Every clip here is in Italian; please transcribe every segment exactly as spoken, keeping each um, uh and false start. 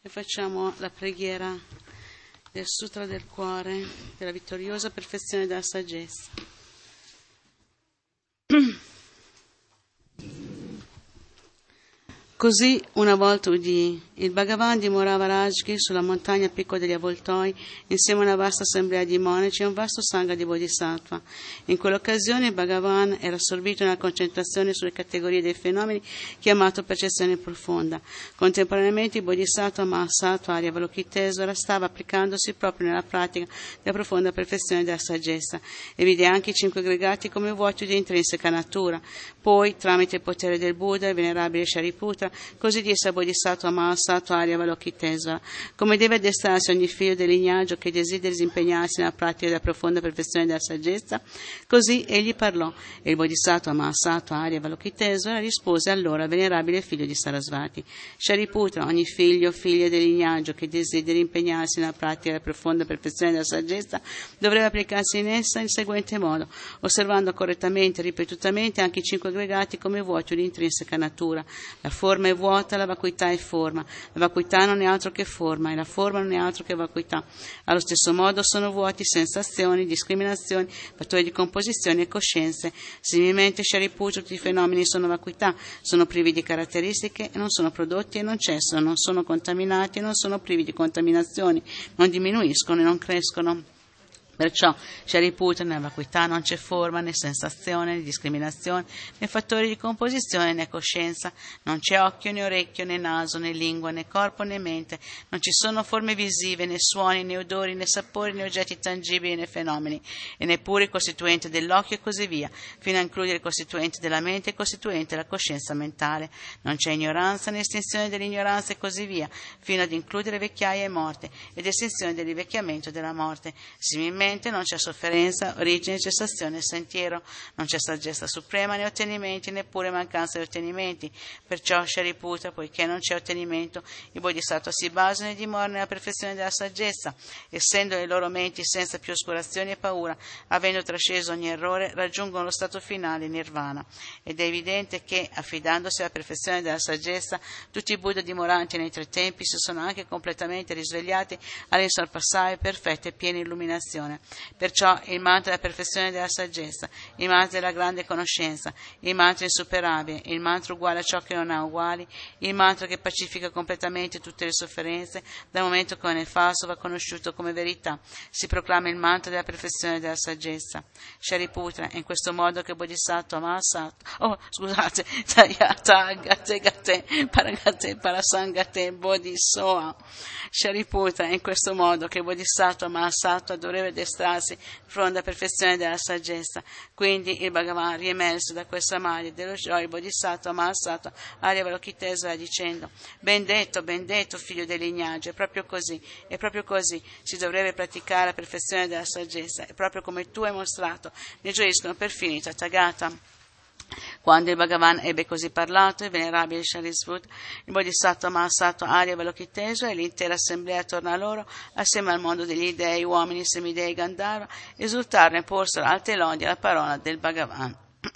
e facciamo la preghiera del Sutra del Cuore, della vittoriosa perfezione della saggezza. Così una volta udì, il Bhagavan dimorava a Rajgir sulla montagna Picco degli Avvoltoi insieme a una vasta assemblea di monaci e un vasto sangha di bodhisattva. In quell'occasione il Bhagavan era assorbito nella concentrazione sulle categorie dei fenomeni chiamato percezione profonda. Contemporaneamente il bodhisattva Mahasattva Arya Avalokitesvara stava applicandosi proprio nella pratica della profonda perfezione della saggezza e vide anche i cinque aggregati come vuoti di intrinseca natura. Poi, tramite il potere del Buddha, il venerabile Shariputra così disse a Bodhisattva Mahasattva Arya Avalokitesvara: come deve addestrarsi ogni figlio del lignaggio che desideri disimpegnarsi nella pratica della profonda perfezione della saggezza? Così egli parlò, e il Bodhisattva Mahasattva Arya Avalokitesvara rispose allora al venerabile figlio di Sarasvati: Shariputra, ogni figlio o figlia del lignaggio che desideri impegnarsi nella pratica della profonda perfezione della saggezza dovrebbe applicarsi in essa in seguente modo, osservando correttamente e ripetutamente anche i cinque aggregati come vuoti di intrinseca natura. La forma è vuota, la vacuità è forma, la vacuità non è altro che forma e la forma non è altro che vacuità. Allo stesso modo sono vuoti sensazioni, discriminazioni, fattori di composizione e coscienze. Similmente Shariputra, tutti i fenomeni sono vacuità, sono privi di caratteristiche e non sono prodotti e non cessano, non sono contaminati e non sono privi di contaminazioni, non diminuiscono e non crescono. Perciò Shariputra, nella vacuità non c'è forma, né sensazione, né discriminazione, né fattori di composizione, né coscienza. Non c'è occhio, né orecchio, né naso, né lingua, né corpo, né mente. Non ci sono forme visive, né suoni, né odori, né sapori, né oggetti tangibili, né fenomeni, e neppure il costituente dell'occhio e così via, fino a includere il costituente della mente e il costituente della coscienza mentale. Non c'è ignoranza, né estinzione dell'ignoranza e così via, fino ad includere vecchiaia e morte, ed estinzione dell'invecchiamento e della morte. Similmente non c'è sofferenza, origine, cessazione e sentiero, non c'è saggezza suprema né ottenimenti, neppure mancanza di ottenimenti. Perciò Shariputra, poiché non c'è ottenimento, i bodhisattva si basano e dimorano nella perfezione della saggezza, essendo le loro menti senza più oscurazioni e paura, avendo trasceso ogni errore, raggiungono lo stato finale, nirvana. Ed è evidente che, affidandosi alla perfezione della saggezza, tutti i Buddha dimoranti nei tre tempi si sono anche completamente risvegliati all'insorpassabile, perfetta e piena illuminazione. Perciò il mantra della perfezione della saggezza, il mantra della grande conoscenza, il mantra insuperabile, il mantra uguale a ciò che non ha uguali, il mantra che pacifica completamente tutte le sofferenze, dal momento che non è falso va conosciuto come verità, si proclama il mantra della perfezione della saggezza. Shariputra, è in questo modo che Bodhisattva Mahasattva, oh scusate, Tayata Gate Gate Paragate Parasangate Bodhisoa. Shariputra, è in questo modo che Bodhisattva Mahasattva dovrebbe addestrarsi fronte alla perfezione della saggezza. Quindi il Bhagavan, riemerso da questa maglia dello gioia, il Bodhisattva Mahasattva Arya Avalokitesvara dicendo: ben detto, ben detto, figlio del lignaggio, è proprio così, è proprio così si dovrebbe praticare la perfezione della saggezza, è proprio come tu hai mostrato, ne gioiscono perfino i Tathagata. Quando il Bhagavan ebbe così parlato, il venerabile Shariputra, il Bodhisattva Mahasattva Arya Avalokitesvara e l'intera assemblea attorno a loro, assieme al mondo degli dei, uomini, semidei, Gandharva, esultarono e porsero alte lodi alla parola del Bhagavan.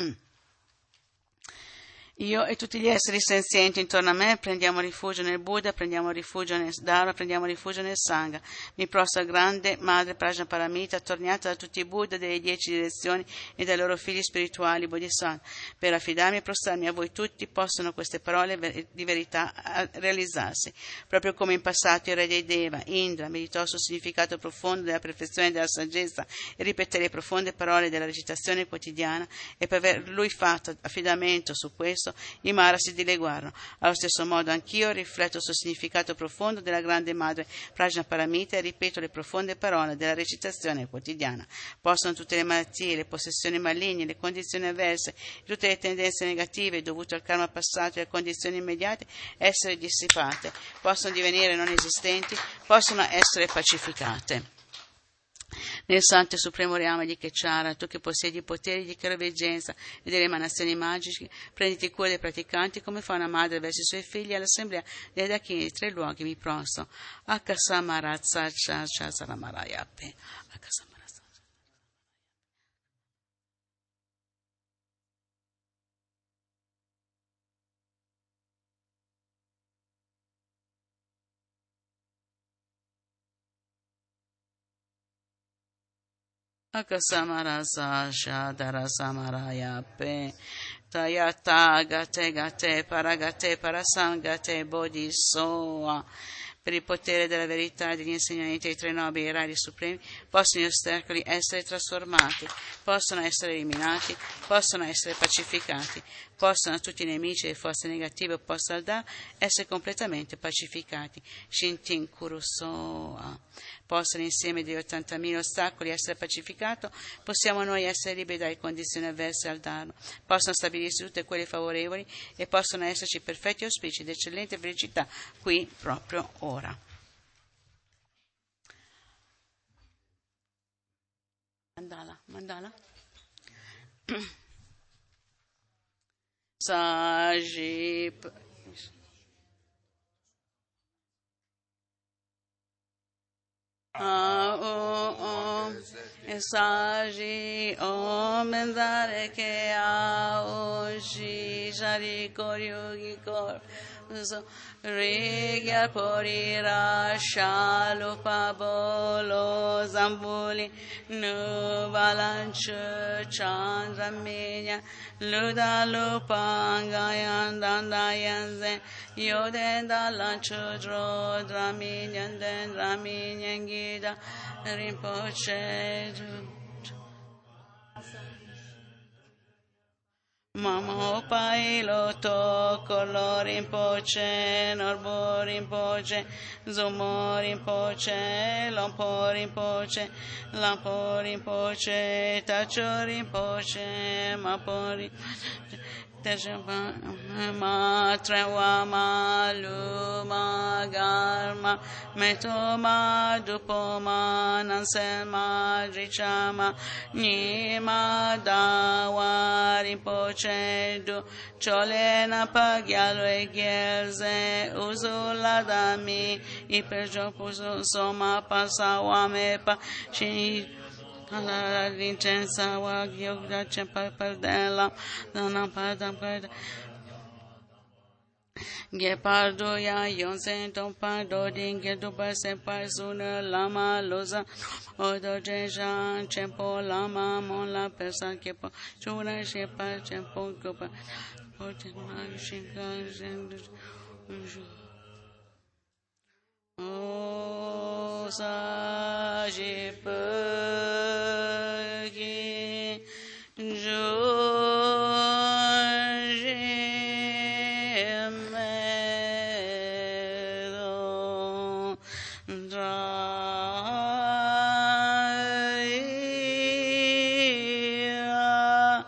Io e tutti gli esseri senzienti intorno a me prendiamo rifugio nel Buddha, prendiamo rifugio nel Dharma, prendiamo rifugio nel Sangha. Mi prostro al grande Madre Prajnaparamita, attorniata da tutti i Buddha delle dieci direzioni e dai loro figli spirituali Bodhisattva. Per affidarmi e prostrarmi a voi tutti possono queste parole di verità realizzarsi. Proprio come in passato il re dei Deva, Indra, meditò sul significato profondo della perfezione della saggezza e ripeté le profonde parole della recitazione quotidiana, e per aver lui fatto affidamento su questo, i Mara si dileguarono. Allo stesso modo anch'io rifletto sul significato profondo della grande madre Prajnaparamita e ripeto le profonde parole della recitazione quotidiana. Possono tutte le malattie, le possessioni maligne, le condizioni avverse, tutte le tendenze negative dovute al karma passato e alle condizioni immediate essere dissipate, possono divenire non esistenti, possono essere pacificate. Nel santo e supremo reame di Kechara, tu che possiedi i poteri di chiaroveggenza e delle emanazioni magiche, prenditi cura dei praticanti come fa una madre verso i suoi figli all'assemblea dei Dakini di tre luoghi mi prostro. Akasamarazza Chasaramarayate. Akasamarasa Shadara Samaraya Pe Tayata Gate Gate Paragate Parasangate Bodhisoa. Per il potere della verità e degli insegnamenti dei tre nobili rari supremi, possono gli ostacoli essere trasformati, possono essere eliminati, possono essere pacificati, possono tutti i nemici e le forze negative opposte al Da essere completamente pacificati. Shintin Kurusoa. Possono insieme degli ottantamila ostacoli essere pacificati, possiamo noi essere liberi dalle condizioni avverse al Dharma, possono stabilirsi tutte quelle favorevoli e possono esserci perfetti auspici di eccellente felicità qui proprio ora. Mandala, mandala. Sajip. Ah, oh, oh, Saji Om Mendare Ke Aoshi Shari Koryogi Kor Rigya Porira Shalupa Bolo Zambuli Nubalanchu Chandra Minya Luda Lupangayan Dandayan Zen Yoden Dalanchu Dro Draminyan Den Draminyan Gida Rinpoche Mamo Pailo Tokolo Rinpoche Norbo Rinpoche Zomo Rinpoche Lompo Rinpoche Lampo Rinpoche Tacho Rinpoche Mapo Rinpoche Ma Trewa Ma Luma Garma Metoma Dupoma Nansema Drichama Nima Dawa Rinpoche Du Cholena Pagyalo e Gierze Uzula Dami Iperjopuzo Soma Pasawamepa Shi alla vincenza wagyo gracia perdella non padam per Gepardo ya yonsen ton pardo dinge do se parsuna lama loza odo jejan chempo lama mon la persa que po chura che pa chempo gopa pote ma shinga jen O Sajipagi Jojimedo Draya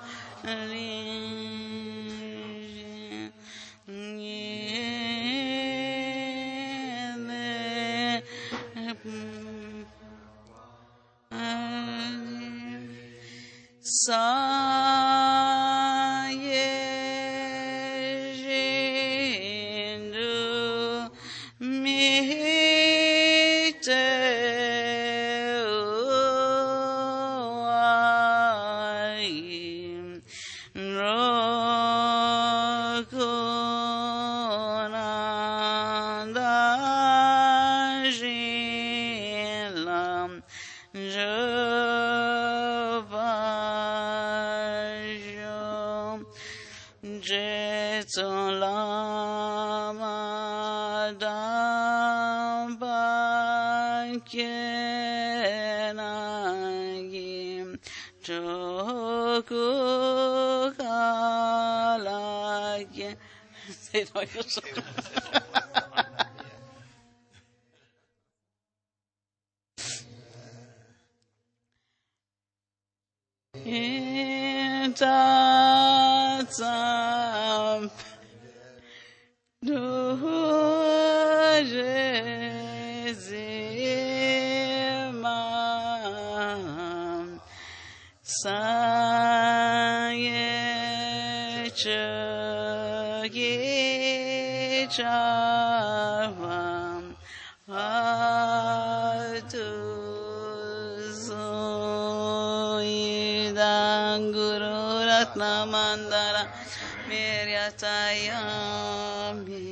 Sayejindu mite uai rokunandajilam Javajo Jetson Lama Dambakenagim Chokukalagye Sì, no, io so. Tatsam Dujezimam Sayechagichavam Atuzoidam Guru Ratnamandala Miryatayami.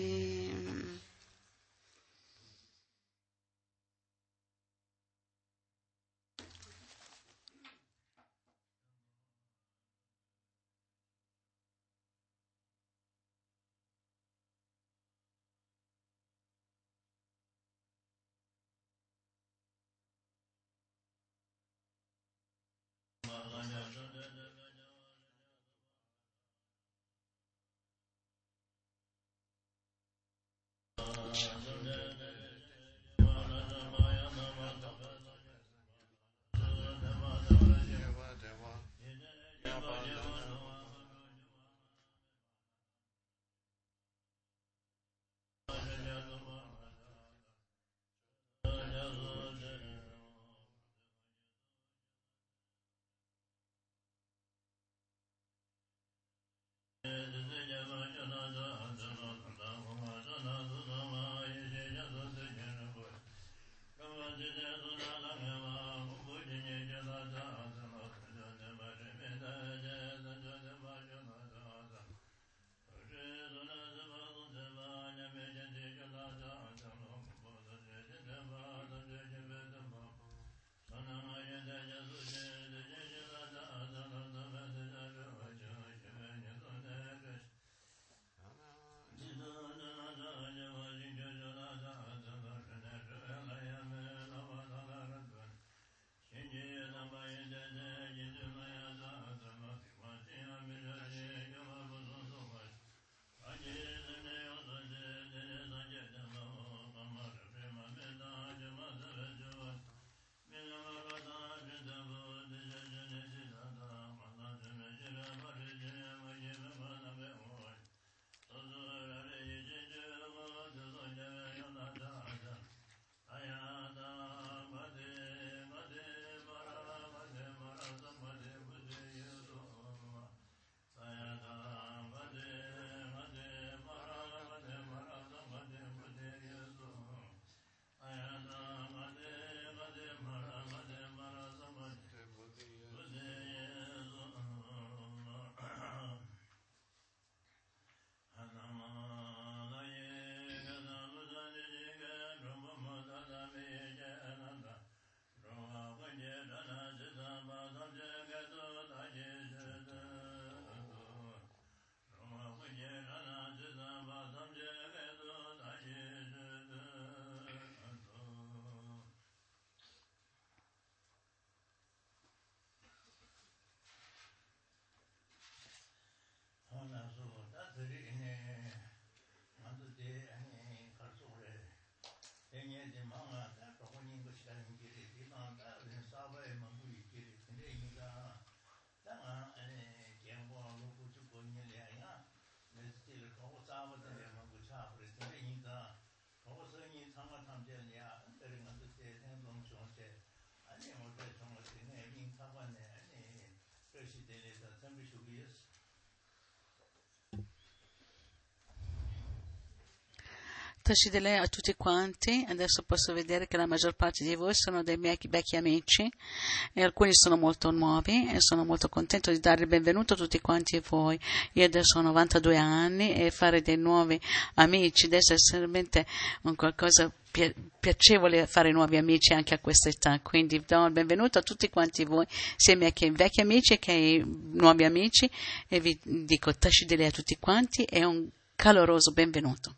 Tascidele a tutti quanti. Adesso posso vedere che la maggior parte di voi sono dei miei vecchi amici e alcuni sono molto nuovi e sono molto contento di dare il benvenuto a tutti quanti voi. Io adesso ho novantadue anni e fare dei nuovi amici deve essere veramente un qualcosa pi- piacevole fare nuovi amici anche a questa età, quindi do il benvenuto a tutti quanti voi, sia ai miei vecchi amici che ai nuovi amici, e vi dico tascidele a tutti quanti e un caloroso benvenuto.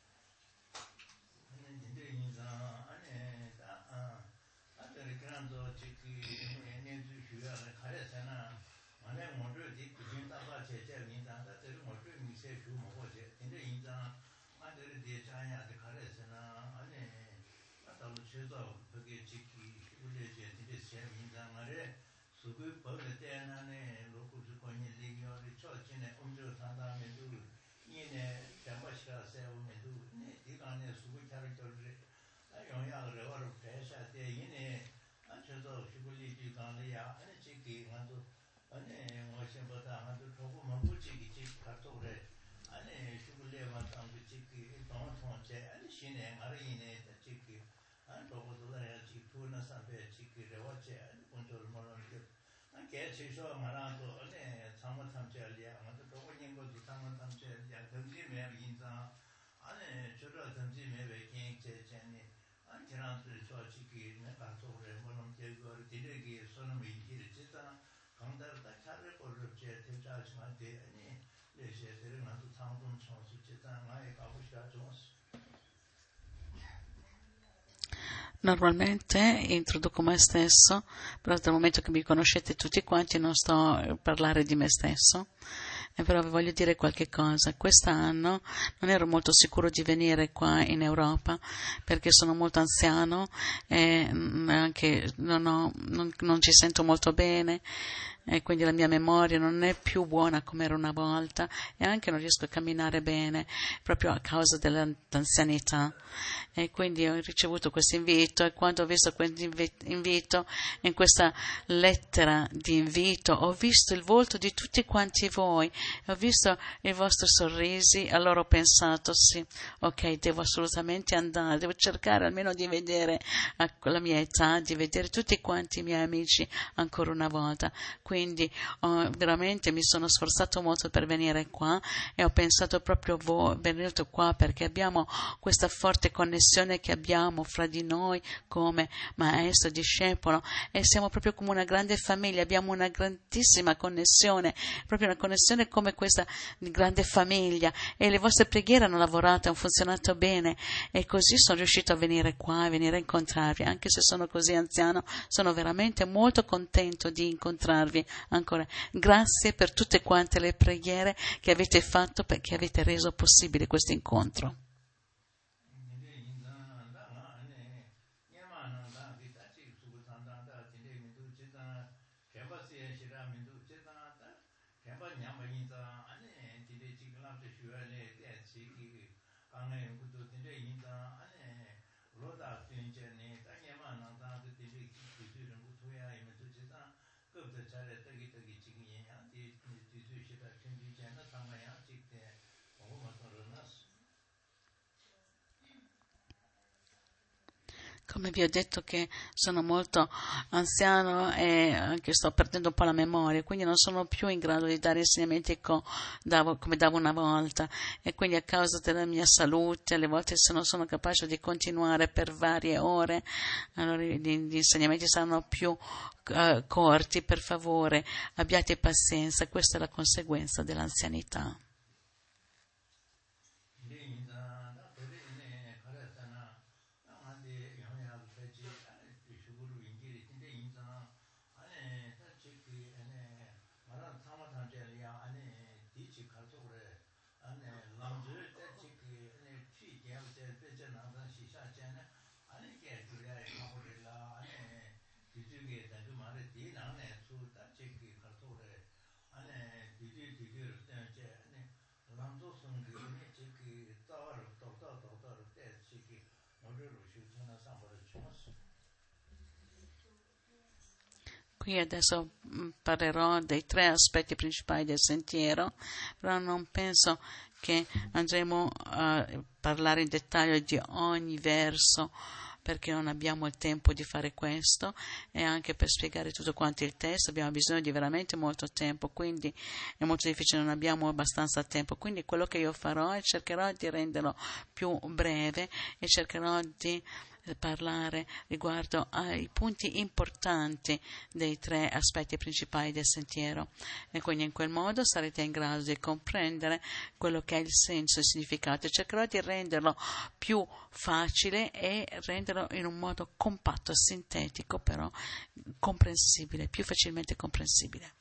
Normalmente introduco me stesso, però dal momento che mi conoscete tutti quanti non sto a parlare di me stesso, e però vi voglio dire qualche cosa. Quest'anno non ero molto sicuro di venire qua in Europa perché sono molto anziano e anche non, ho, non, non ci sento molto bene, e quindi la mia memoria non è più buona come era una volta e anche non riesco a camminare bene proprio a causa dell'anzianità. E quindi ho ricevuto questo invito, e quando ho visto questo invito, in questa lettera di invito, ho visto il volto di tutti quanti voi, ho visto i vostri sorrisi, allora ho pensato sì, ok, devo assolutamente andare, devo cercare almeno di vedere a la mia età, di vedere tutti quanti i miei amici ancora una volta. Quindi oh, veramente mi sono sforzato molto per venire qua e ho pensato proprio a voi, venuto qua perché abbiamo questa forte connessione che abbiamo fra di noi come maestro e discepolo, e siamo proprio come una grande famiglia, abbiamo una grandissima connessione, proprio una connessione come questa grande famiglia, e le vostre preghiere hanno lavorato, hanno funzionato bene, e così sono riuscito a venire qua, a venire a incontrarvi, anche se sono così anziano, sono veramente molto contento di incontrarvi ancora. Grazie per tutte quante le preghiere che avete fatto, perché avete reso possibile questo incontro. Come vi ho detto che sono molto anziano e anche sto perdendo un po' la memoria, quindi non sono più in grado di dare insegnamenti co, davo, come davo una volta, e quindi a causa della mia salute alle volte se non sono capace di continuare per varie ore, allora gli, gli insegnamenti saranno più uh, corti. Per favore abbiate pazienza, questa è la conseguenza dell'anzianità. Qui adesso parlerò dei tre aspetti principali del sentiero, però non penso che andremo a parlare in dettaglio di ogni verso, perché non abbiamo il tempo di fare questo, e anche per spiegare tutto quanto il testo abbiamo bisogno di veramente molto tempo, quindi è molto difficile, non abbiamo abbastanza tempo. Quindi quello che io farò è cercherò di renderlo più breve e cercherò di parlare riguardo ai punti importanti dei tre aspetti principali del sentiero, e quindi in quel modo sarete in grado di comprendere quello che è il senso e il significato. Cercherò di renderlo più facile e renderlo in un modo compatto, sintetico, però comprensibile, più facilmente comprensibile.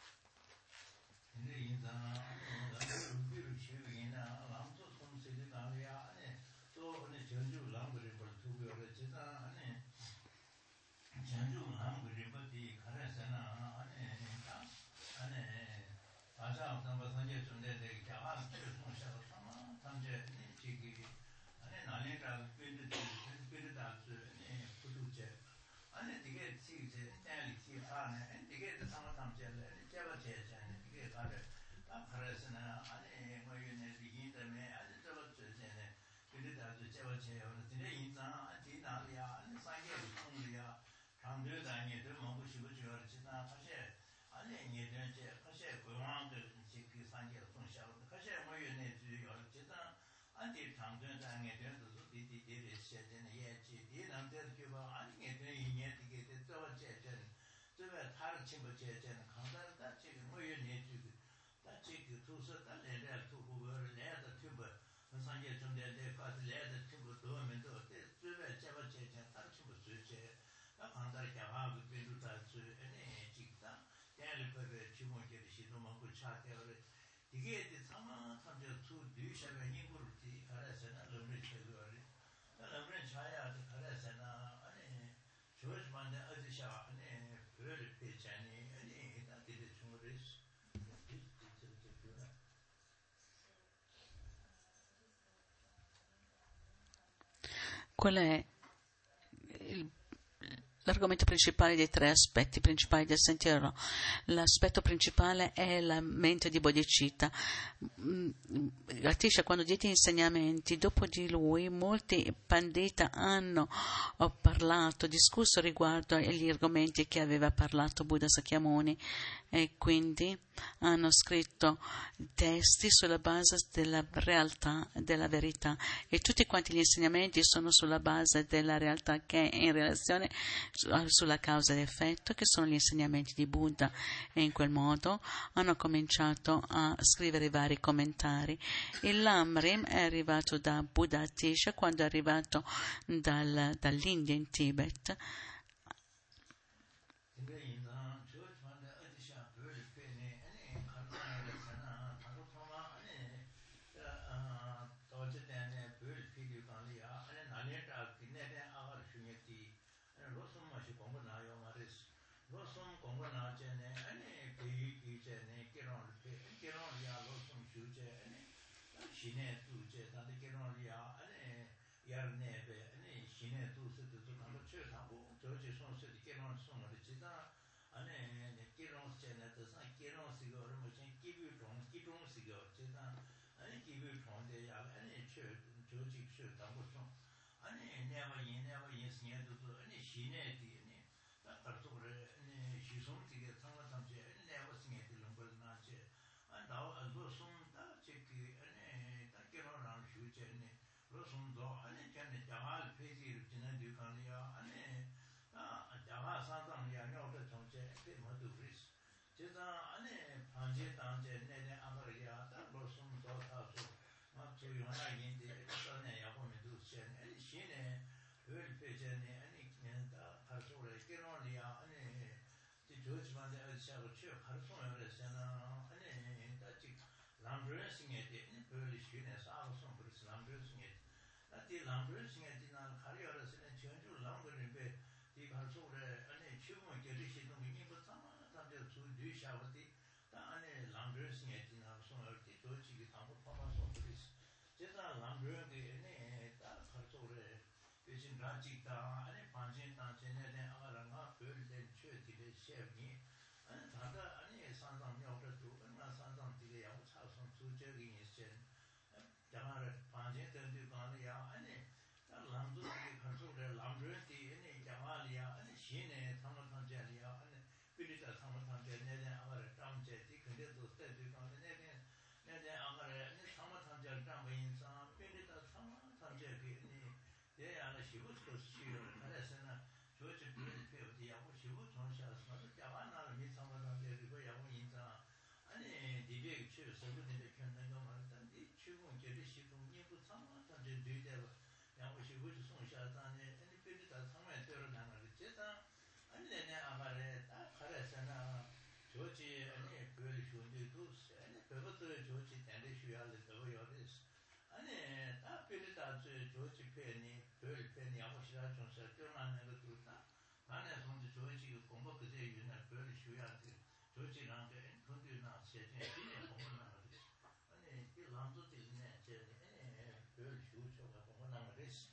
Qual è il l'argomento principale dei tre aspetti principali del sentiero? L'aspetto principale è la mente di Bodhicitta. Atisha, quando diede insegnamenti, dopo di lui molti pandita hanno parlato, discusso riguardo agli argomenti che aveva parlato Buddha Sakyamuni, e quindi hanno scritto testi sulla base della realtà, della verità, e tutti quanti gli insegnamenti sono sulla base della realtà, che è in relazione sulla causa ed effetto, che sono gli insegnamenti di Buddha, e in quel modo hanno cominciato a scrivere vari commentari. Il Lamrim è arrivato da Buddha Atisha quando è arrivato dal, dall'India in Tibet. 제가 남편이 네 다 가족을 대신 라직다 아니 반신다 전에는 아가랑가 별된 최디의 셰프니 아니 다다 아니 산상묘도 얼마 산상들이 야고 차선 주적인 있는 자마를 반신된데 가는야 아니 남도의 가족을 남편이 아니 자마리아 아니 신의 상관관계야 아니 빌리다 상관관계는 아가를 담제디 근데도 때도 가는 내는 내내 아가를 상관관계를 담인사 빌리다 상관관계니 예 안에 시부터 시를 그래서는 조지 빌리페어디 야고 시부 전시하서 자만나를 미상관관계고 야고 인사 아니 디베 취를 서부인데 편는 거 말단 이 추군 제리 시군 니부 상관관계 되대로 야고 시부 송샤다네 아니 빌리다 상관에 들어나는 거 제다 아니 내내 아가를 딱 그래서는 조지 아니 별이 좋은데도 아니 그것도 조지 대대需要的都有的아니 딱 빌리다 조지 편이 별 편이 아무 시간 좀 설정하는 것도 다 안에 손지 조지 공부 그제 유나 별이需要的조지랑 그 근데나 세제 이게 공부하는 거지 아니 이 람도 되네 제 별需求가 공부하는 거지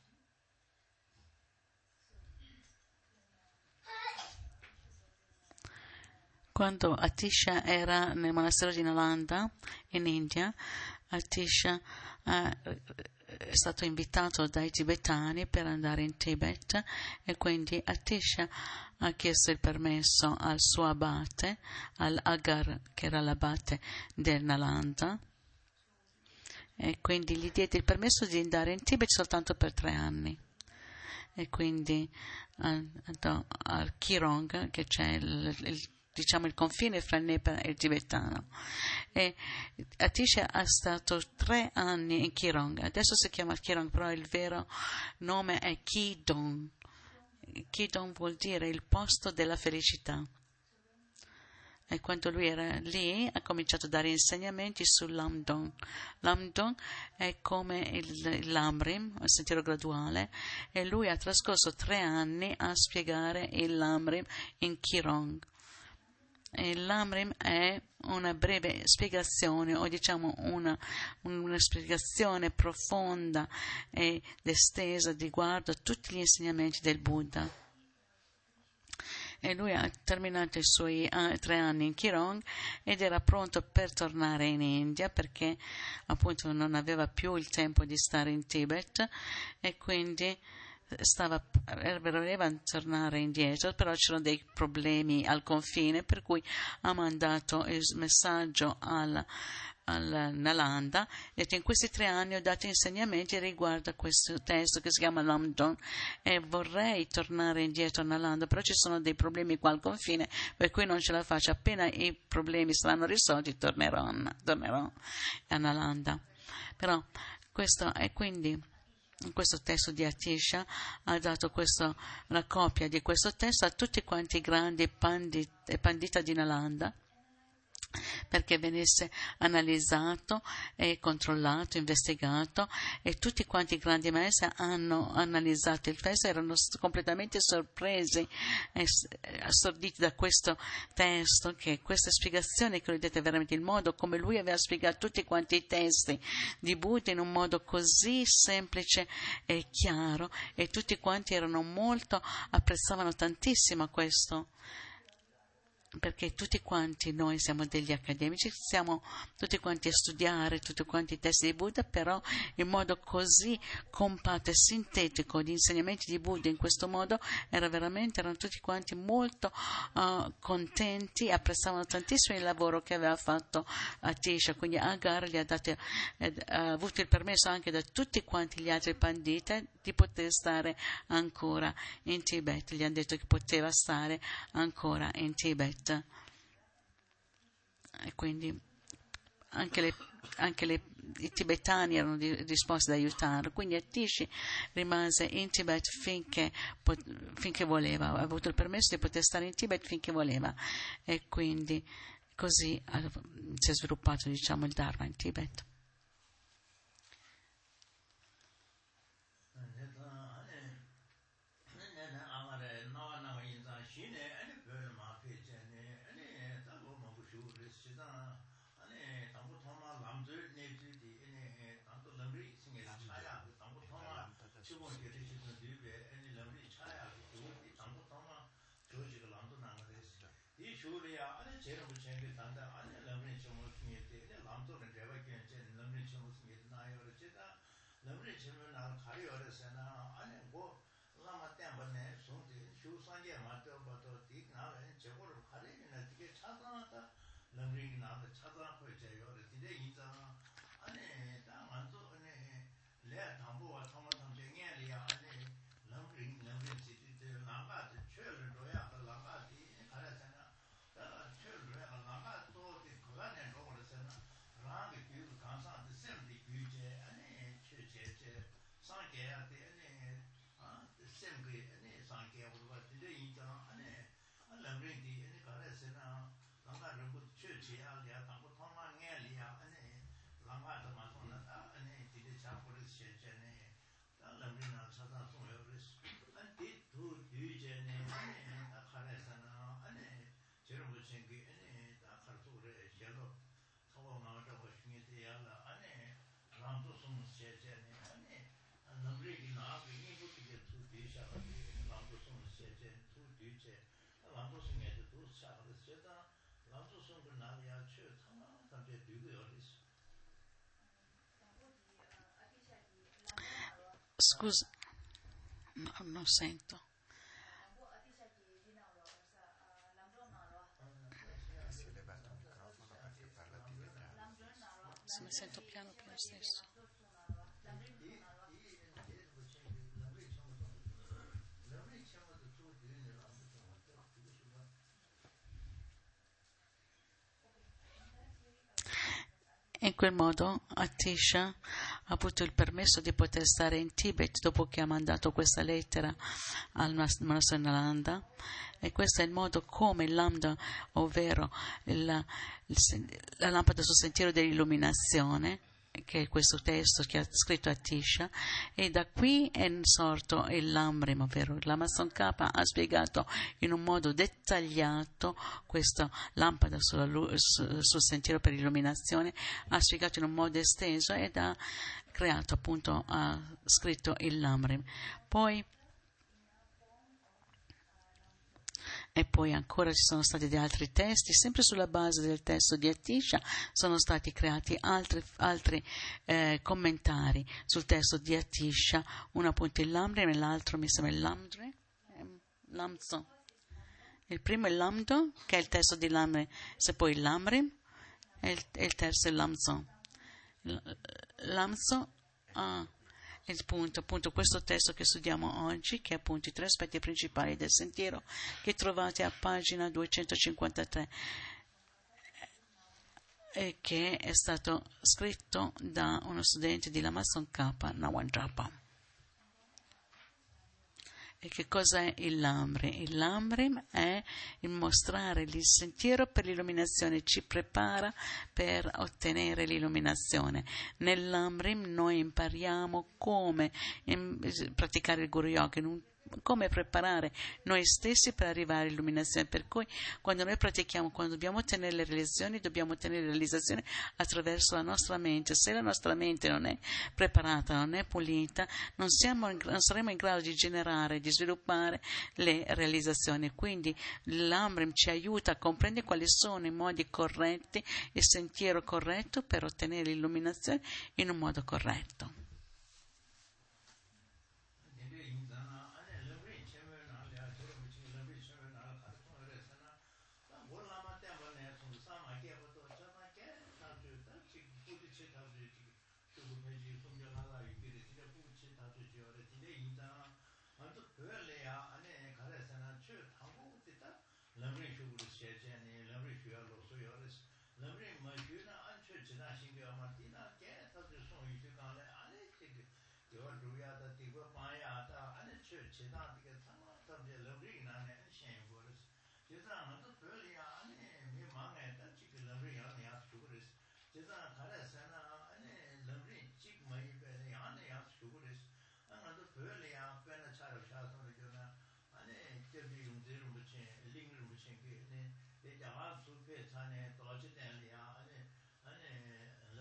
Quando Atisha era nel monastero di Nalanda, in India, Atisha eh, è stato invitato dai tibetani per andare in Tibet e quindi Atisha ha chiesto il permesso al suo abate, al-Agar, che era l'abate del Nalanda, e quindi gli diede il permesso di andare in Tibet soltanto per tre anni. E quindi andò al Kirong, che c'è il, il diciamo il confine fra il Nepal e il tibetano, e Atisha ha stato tre anni in Kirong. Adesso si chiama Kirong, però il vero nome è Kidong. Kidong vuol dire il posto della felicità. E quando lui era lì ha cominciato a dare insegnamenti sul Lamdong. Lamdong è come il, il Lamrim, il sentiero graduale, e lui ha trascorso tre anni a spiegare il Lamrim in Kirong. Il Lamrim è una breve spiegazione, o diciamo una, una spiegazione profonda ed estesa riguardo a tutti gli insegnamenti del Buddha. E lui ha terminato i suoi uh, tre anni in Kirong ed era pronto per tornare in India perché appunto non aveva più il tempo di stare in Tibet e quindi stava voleva tornare indietro, però c'erano dei problemi al confine, per cui ha mandato il messaggio al, al Nalanda e ha detto: in questi tre anni ho dato insegnamenti riguardo a questo testo che si chiama Lamdong e vorrei tornare indietro a Nalanda, però ci sono dei problemi qua al confine per cui non ce la faccio. Appena i problemi saranno risolti tornerò, tornerò a Nalanda. Però questo è quindi in questo testo di Atisha ha dato questo, una copia di questo testo a tutti quanti i grandi pandit, pandita di Nalanda perché venisse analizzato e controllato, investigato, e tutti quanti i grandi maestri hanno analizzato il testo, erano completamente sorpresi e assorditi da questo testo, che queste spiegazioni che vedete veramente il modo come lui aveva spiegato tutti quanti i testi di Buddha in un modo così semplice e chiaro, e tutti quanti erano molto, apprezzavano tantissimo questo, perché tutti quanti noi siamo degli accademici, siamo tutti quanti a studiare tutti quanti i testi di Buddha, però in modo così compatto e sintetico di insegnamenti di Buddha in questo modo era veramente, erano tutti quanti molto uh, contenti, apprezzavano tantissimo il lavoro che aveva fatto Atisha, quindi Agar gli ha, dato, eh, ha avuto il permesso anche da tutti quanti gli altri pandita di poter stare ancora in Tibet, gli hanno detto che poteva stare ancora in Tibet. E quindi anche, le, anche le, i tibetani erano di, disposti ad aiutarlo, quindi Atisha rimase in Tibet finché, finché voleva, ha avuto il permesso di poter stare in Tibet finché voleva, e quindi così si è sviluppato, diciamo, il Dharma in Tibet. 아니 당고 통마 남들 내들이 네 당도 넘리 게 차야 당고 통화 지금 이제 지금 뒤에 애니 람리 차야 그 당고 통화 조지가 람도 나는 거です이 쇼리야 아니 제일 무슨 게 단다 아니 람리 좀 중에 때 람도는 대박이야 이제 람리 좀 무슨 게 나요 제가 람리 좀 나는 가려서나 아니 뭐 라마 때문에 손대 쇼상게 맞도 봐도 뒤 나는 저거를 가리는 되게 차단하다 람리 나도 차단하고 있어요 근데 이자 아니 딱 안도 아니 내 담보와 통화통쟁이야 아니 람리 람리 지들 나가도 최를 줘야 나가지 가라잖아 다 최를 줘야 나가 또 그간에 거기서는 라게 그 간사한테 셈디 규제 아니 최제제 상계야 되네 아 셈게 아니 상계야 우리가 되게 인자 아니 람리디 아니 가라서나 나가는 거 최제야 내가 담보 통화해야 아니 랑가도 맞는다 아니 되게 잡고를 시제네 람리나 찾아 송여르스 아니 두 유제네 아니 가라서나 아니 저런 거 생기 아니 다 가르쳐래 셔로 서로 나가고 중에야라 아니 람도 좀 시제네 아니 람리기 나가 이거 되게 두 뒤샤가 람도 좀 시제 두 뒤제 람도 중에도 두 샤가 시다 람도 좀 나야 최 상나 담배 뒤고 어디서 Scusa, no, non sento. Se mi sento piano piano stesso. In quel modo Atisha ha avuto il permesso di poter stare in Tibet dopo che ha mandato questa lettera al monastero Nalanda, e questo è il modo come il Lambda, ovvero il, il, la lampada sul sentiero dell'illuminazione, che è questo testo che ha scritto Atisha, e da qui è sorto il Lamrim, ovvero la Mason Kappa ha spiegato in un modo dettagliato questa lampada sulla, sul, sul sentiero per l'illuminazione, ha spiegato in un modo esteso ed ha creato appunto, ha scritto il Lamrim. Poi E poi ancora ci sono stati degli altri testi, sempre sulla base del testo di Atisha sono stati creati altri, altri eh, commentari sul testo di Atisha, uno appunto il Lamrim e l'altro mi sembra il Lamdre, eh, Lamzo. Il primo è il Lamdo, che è il testo di Lamrim, se poi il Lamrim e il, e il terzo è il Lamzo. Lamzo, ah. Il punto, appunto, questo testo che studiamo oggi, che è appunto i tre aspetti principali del sentiero, che trovate a pagina duecentocinquantatré, e che è stato scritto da uno studente di Lama Tsongkhapa, Nawandjapa. E che cosa è il Lamrim? Il Lamrim è il mostrare il sentiero per l'illuminazione, ci prepara per ottenere l'illuminazione. Nel Lamrim noi impariamo come praticare il Guru Yoga, come preparare noi stessi per arrivare all'illuminazione. Per cui quando noi pratichiamo, quando dobbiamo ottenere le realizzazioni, dobbiamo ottenere le realizzazioni attraverso la nostra mente. Se la nostra mente non è preparata, non è pulita, non, siamo in, non saremo in grado di generare, di sviluppare le realizzazioni. Quindi l'Amrim ci aiuta a comprendere quali sono i modi corretti, il sentiero corretto per ottenere l'illuminazione in un modo corretto.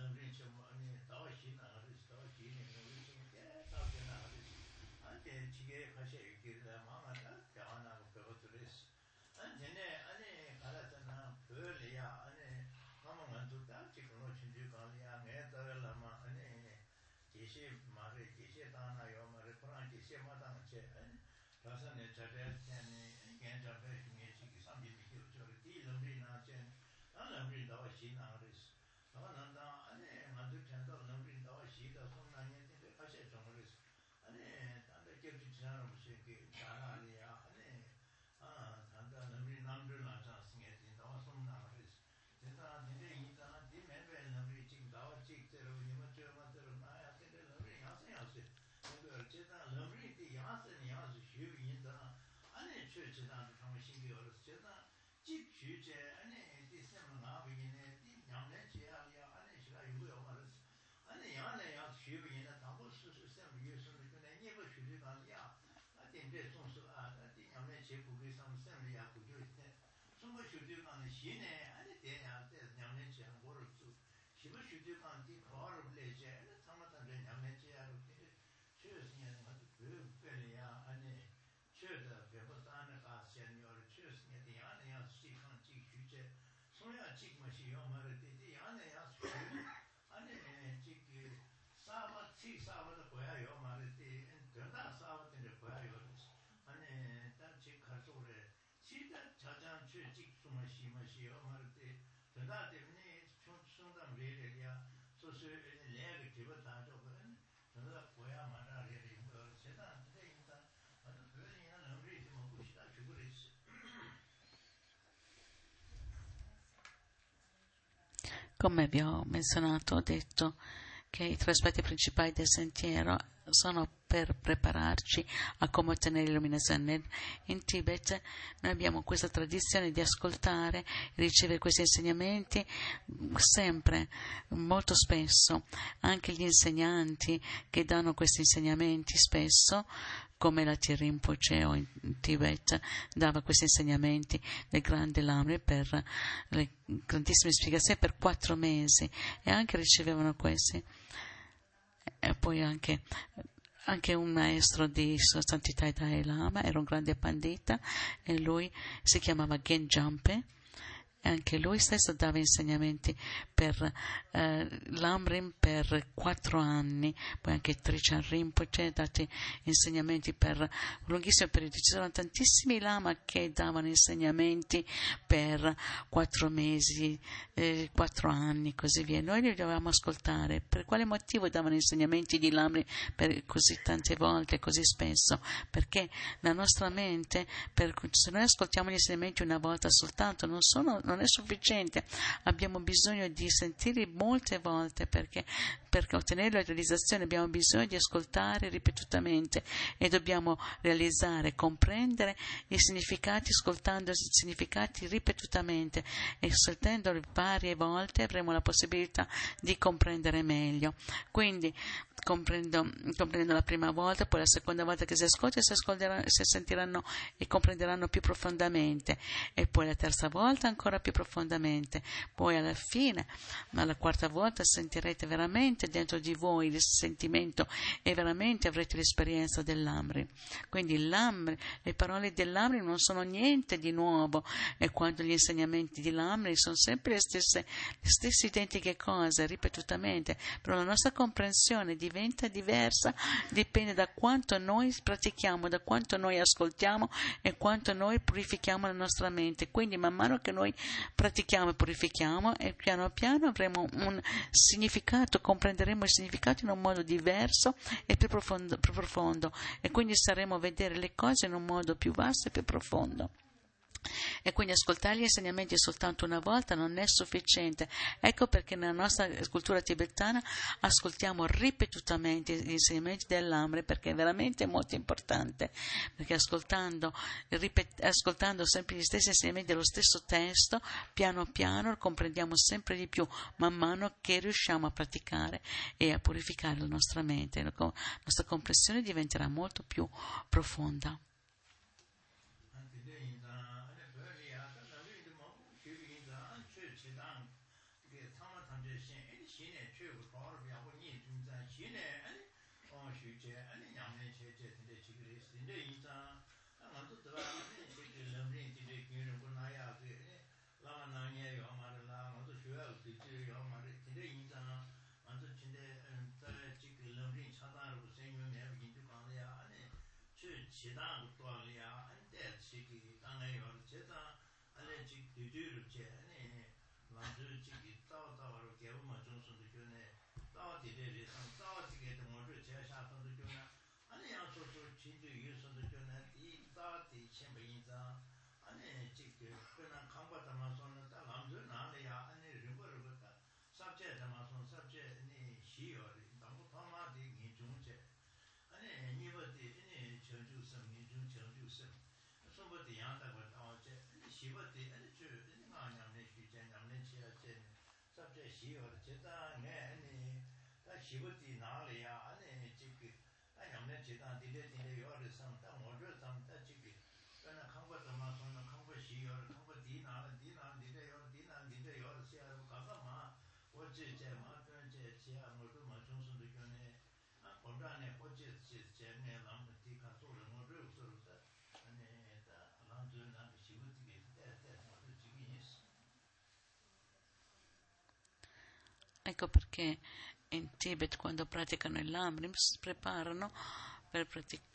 lamri chamo ani dawa shi na haris dawa shi ne lamri chamo ke dawa shi na haris ante chige khashe yukirda mama da kyawana ko pegoturis ante ne ani karatana pöliya ani mama ngantu da chikono chinju kaliya me dawela ma ani jeshi mare jeshi dana yo mare kuran jeshi madana che ani rasa ne chade ani genja be nge chiki sambi mi chori ti lamri na chen lamri dawa shi na haris nanda ane mandu chanda lamri dawa shi da sonna ne te kashe chongres ane tanda kepti chana mushe ke chana ali ya ane ah tanda lamri namru la cha singe tin dawa sonna haris tenda dinde ita di membe lamri ching dawa chik te ro ni ma che ma te ro na ya te lamri ya se ya se ndo cheta lamri ti ya se ni ya se shu yin da ane che cheta ta ma shin ge ro cheta chik shu che ane di sem na bi ne di nyamne che ya ya ane shira yu yo ma res ane ya ne ya shu bi ne ta bo su su sem yu su ne ne ne bo shu ji ga ya a den de song su a di nyamne che bu ge sam sem ya ku ju ne song bo shu ji ga ne shi ne ane de ya de nyamne che bo ro su shi bo shu ji ga di ko ro le je ane ta ma ta de nyamne che ya ro de che si ne ma de be le ya ane che de be bo ta ne ga xian yo che si ne de ya ne ya shi kan ji shu je 소야 찍 맛이 요마를 때지 안에 야수 안에 찍 사바 치 사바도 거야 요마를 때 된다 사바인데 거야 요 안에 단지 가서래 치다 자잔 찍 수마시 마시 요마를 때 된다 때문에 촌촌담 레레야 소소 레게 되었다 저거는 된다 거야 말아 레레 뭐 세다 근데 일단 아주 그러니까 남들이 좀 먹고 싶다 죽으랬어. Come vi ho menzionato, ho detto che i tre aspetti principali del sentiero sono per prepararci a come ottenere l'illuminazione. In Tibet noi abbiamo questa tradizione di ascoltare e ricevere questi insegnamenti sempre, molto spesso. Anche gli insegnanti che danno questi insegnamenti spesso, come la Rinpoche o in Tibet dava questi insegnamenti del grande Lamri per le grandissime spiegazioni per quattro mesi e anche ricevevano questi. E poi anche anche un maestro di Sua Santità Dalai Lama era un grande pandita e lui si chiamava Genjampe e anche lui stesso dava insegnamenti per eh, Lamrim per quattro anni, poi anche Trichan Rinpoche dati insegnamenti per un lunghissimo periodo. Ci sono tantissimi lama che davano insegnamenti per quattro mesi, eh, quattro anni, così via. Noi li dovevamo ascoltare. Per quale motivo davano insegnamenti di Lamrim per così tante volte, così spesso? Perché la nostra mente, per, se noi ascoltiamo gli insegnamenti una volta soltanto, non sono non è sufficiente, abbiamo bisogno di sentirli molte volte perché per ottenere la realizzazione abbiamo bisogno di ascoltare ripetutamente e dobbiamo realizzare, comprendere i significati ascoltando i significati ripetutamente e sentendoli varie volte avremo la possibilità di comprendere meglio. Quindi comprendo, comprendendo la prima volta, poi la seconda volta che si ascolta si, si sentiranno e comprenderanno più profondamente e poi la terza volta ancora più profondamente, poi alla fine, ma la quarta volta sentirete veramente dentro di voi il sentimento e veramente avrete l'esperienza dell'Amri. Quindi l'Amri, le parole dell'Amri non sono niente di nuovo e quando gli insegnamenti di l'Amri sono sempre le stesse, le stesse identiche cose ripetutamente, però la nostra comprensione diventa diversa, dipende da quanto noi pratichiamo, da quanto noi ascoltiamo e quanto noi purifichiamo la nostra mente. Quindi man mano che noi pratichiamo e purifichiamo e piano piano avremo un significato, comprenderemo il significato in un modo diverso e più profondo, più profondo e quindi saremo a vedere le cose in un modo più vasto e più profondo. E quindi ascoltare gli insegnamenti soltanto una volta non è sufficiente. Ecco perché nella nostra cultura tibetana ascoltiamo ripetutamente gli insegnamenti dell'Amri, perché è veramente molto importante, perché ascoltando, ripet- ascoltando sempre gli stessi insegnamenti dello stesso testo, piano piano comprendiamo sempre di più man mano che riusciamo a praticare e a purificare la nostra mente. La nostra comprensione diventerà molto più profonda. 지게 상마 탐제 신 아니 신에 최고 바로 비하고 니 중자 신에 아니 어 휴제 아니 냠네 제제 근데 지금 근데 인자 아무도 들어 아니 지금 럼린 지게 기는 거 나야 돼 라마 나니에 요 말라 아무도 쉬어야 되지 요 말이 근데 인자 아무도 진데 在这个人民查到了生命面研究讲的呀，呢，去其他的多了呀，安在这个当然要这张，安在这对对了这呢，让这这个早早了给我们中生的就呢，早点的人上早这个我这接下生的就呢，安尼样说说亲对有生的就呢，第早的千百一张，安尼这个跟那看过他们说呢，在杭州哪里呀，安尼人过人过的。subject 嘛从 subject 呢需要的，当我他妈的研究者，啊呢，你不的呢研究生研究研究生，说不的样的我当这，你需不的，你就你俺娘们学姐娘们去了这呢，subject 需要的，这当俺呢，他需不的哪里呀？啊呢这个，俺娘们这当的来的来要的上，但我这上但这个。跟那看过怎么说呢？看过需要的，看过地哪的地哪地的要地哪地的要的些，我干干嘛？我这在嘛跟这些我都嘛从事的个呢，啊，本来呢我这这这呢，咱们地看做人我肉做的，呢的，咱这那个媳妇这个带带我这几个意思。 Ecco perché in Tibet quando praticano il Lamrim si preparano per praticare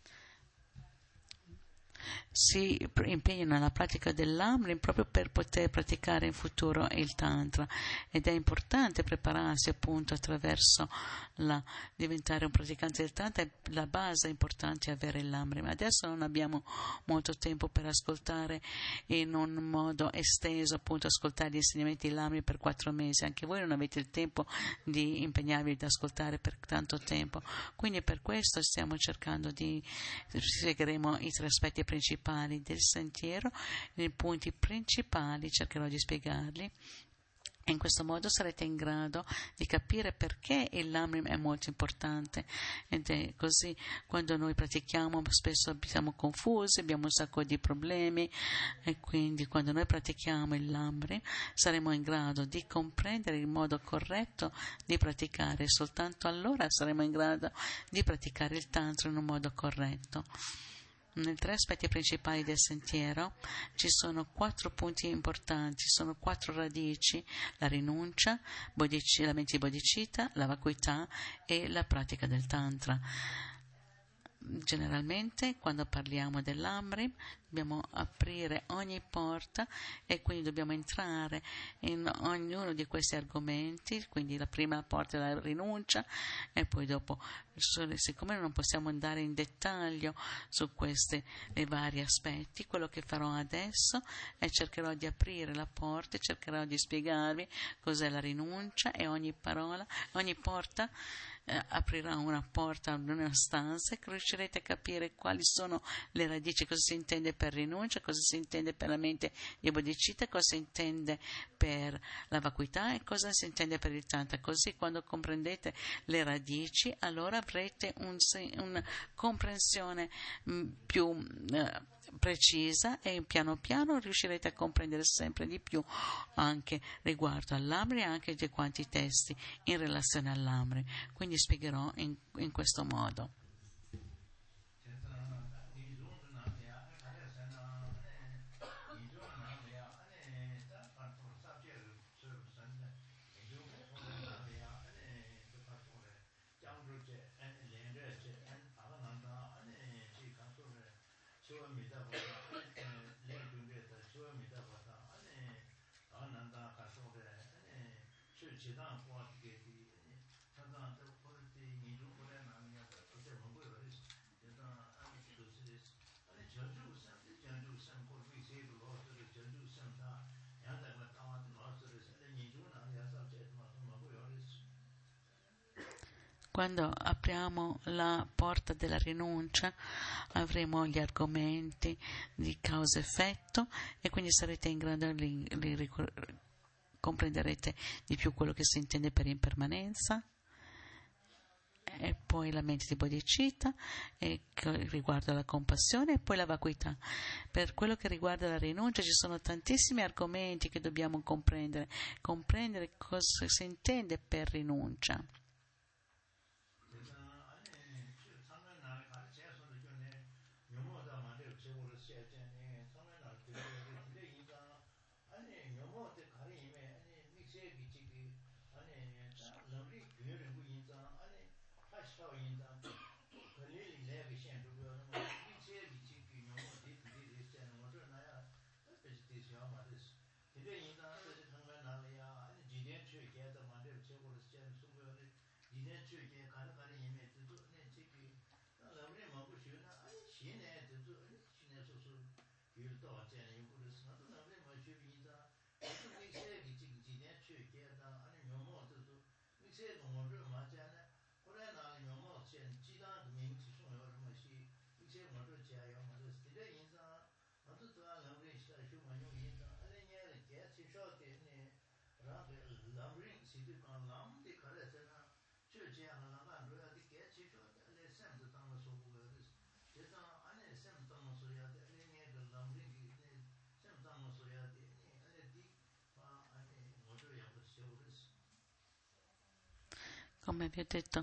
si impegnano nella pratica dell'Amrim proprio per poter praticare in futuro il Tantra, ed è importante prepararsi appunto attraverso la diventare un praticante del Tantra. La base è importante avere l'Amrim. Adesso non abbiamo molto tempo per ascoltare in un modo esteso, appunto ascoltare gli insegnamenti dell'Amrim per quattro mesi. Anche voi non avete il tempo di impegnarvi ad ascoltare per tanto tempo, quindi per questo stiamo cercando di spiegheremo i tre aspetti principali del sentiero, i punti principali cercherò di spiegarli. In questo modo sarete in grado di capire perché il Lamrim è molto importante, ed è così. Quando noi pratichiamo spesso siamo confusi, abbiamo un sacco di problemi, e quindi quando noi pratichiamo il Lamrim saremo in grado di comprendere il modo corretto di praticare, soltanto allora saremo in grado di praticare il Tantra in un modo corretto. Nei tre aspetti principali del sentiero ci sono quattro punti importanti, sono quattro radici: la rinuncia, bodhici, la mente di bodhicitta, la vacuità e la pratica del Tantra. Generalmente quando parliamo dell'Amrim dobbiamo aprire ogni porta e quindi dobbiamo entrare in ognuno di questi argomenti. Quindi la prima porta è la rinuncia, e poi dopo, siccome non possiamo andare in dettaglio su questi e vari aspetti, quello che farò adesso è cercherò di aprire la porta e cercherò di spiegarvi cos'è la rinuncia, e ogni parola, ogni porta eh, aprirà una porta in una stanza, e riuscirete a capire quali sono le radici, cosa si intende per rinuncia, cosa si intende per la mente di bodhicitta, cosa si intende per la vacuità e cosa si intende per il Tantra. Così quando comprendete le radici, allora avrete un, una comprensione mh, più eh, precisa, e piano piano riuscirete a comprendere sempre di più anche riguardo all'Amri e anche di quanti testi in relazione all'Amri. Quindi spiegherò in, in questo modo. Quando apriamo la porta della rinuncia avremo gli argomenti di causa-effetto, e quindi sarete in grado di, di, di comprenderete di più quello che si intende per impermanenza, e poi la mente di bodhicitta e riguardo la compassione e poi la vacuità. Per quello che riguarda la rinuncia ci sono tantissimi argomenti che dobbiamo comprendere, comprendere cosa si intende per rinuncia. Come vi ho detto,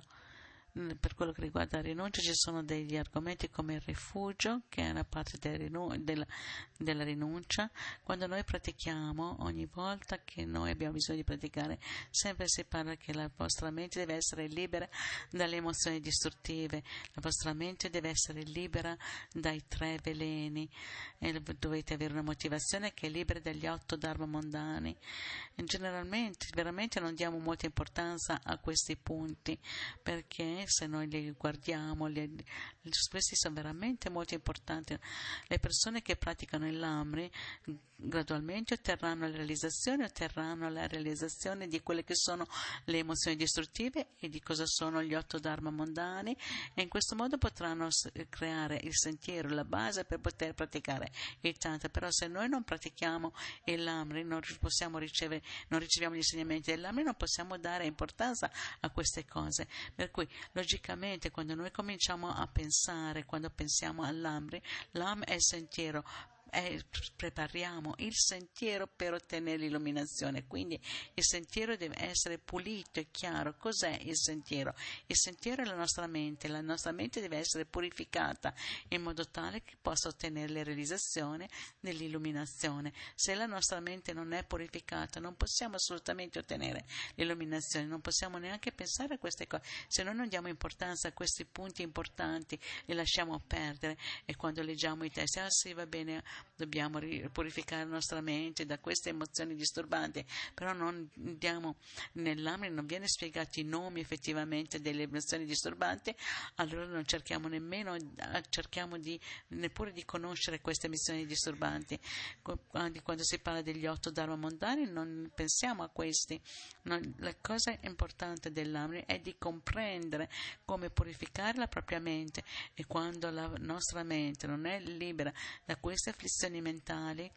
per quello che riguarda la rinuncia ci sono degli argomenti come il rifugio, che è una parte del rinu- della, della rinuncia. Quando noi pratichiamo, ogni volta che noi abbiamo bisogno di praticare, sempre si parla che la vostra mente deve essere libera dalle emozioni distruttive, la vostra mente deve essere libera dai tre veleni e dovete avere una motivazione che è libera dagli otto dharma mondani. E generalmente, veramente non diamo molta importanza a questi punti, perché se noi li guardiamo, li, questi sono veramente molto importanti. Le persone che praticano il Lamri gradualmente otterranno la realizzazione, otterranno la realizzazione di quelle che sono le emozioni distruttive e di cosa sono gli otto dharma mondani, e in questo modo potranno creare il sentiero, la base per poter praticare il Tantra. Però se noi non pratichiamo il Lamri, non possiamo ricevere, non riceviamo gli insegnamenti del Lamri, non possiamo dare importanza a queste cose. Per cui logicamente quando noi cominciamo a pensare, quando pensiamo all'Amri, l'Am è il sentiero, è, prepariamo il sentiero per ottenere l'illuminazione, quindi il sentiero deve essere pulito e chiaro. Cos'è il sentiero? Il sentiero è la nostra mente, la nostra mente deve essere purificata in modo tale che possa ottenere la realizzazione dell'illuminazione. Se la nostra mente non è purificata non possiamo assolutamente ottenere l'illuminazione, non possiamo neanche pensare a queste cose. Se noi non diamo importanza a questi punti importanti, li lasciamo perdere, e quando leggiamo i testi, ah sì, va bene, dobbiamo purificare la nostra mente da queste emozioni disturbanti, però non diamo, nell'Amri non viene spiegato i nomi effettivamente delle emozioni disturbanti, allora non cerchiamo nemmeno, cerchiamo di, neppure di conoscere queste emozioni disturbanti. Quando, quando si parla degli otto dharma mondani non pensiamo a questi. Non, la cosa importante dell'Amri è di comprendere come purificare la propria mente, e quando la nostra mente non è libera da queste afflizioni mentali,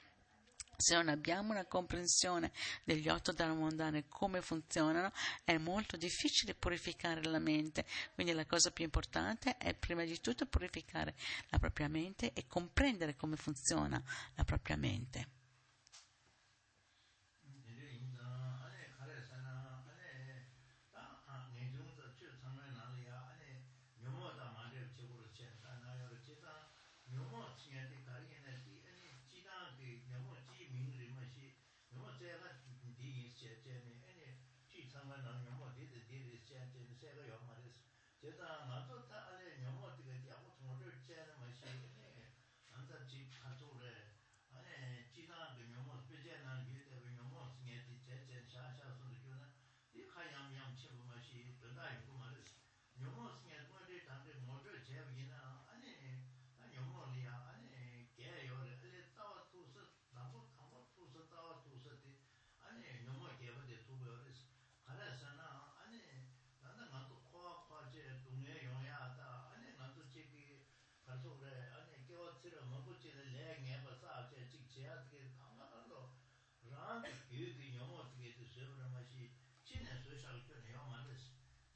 se non abbiamo una comprensione degli otto dharma mondani, come funzionano, è molto difficile purificare la mente. Quindi la cosa più importante è prima di tutto purificare la propria mente e comprendere come funziona la propria mente.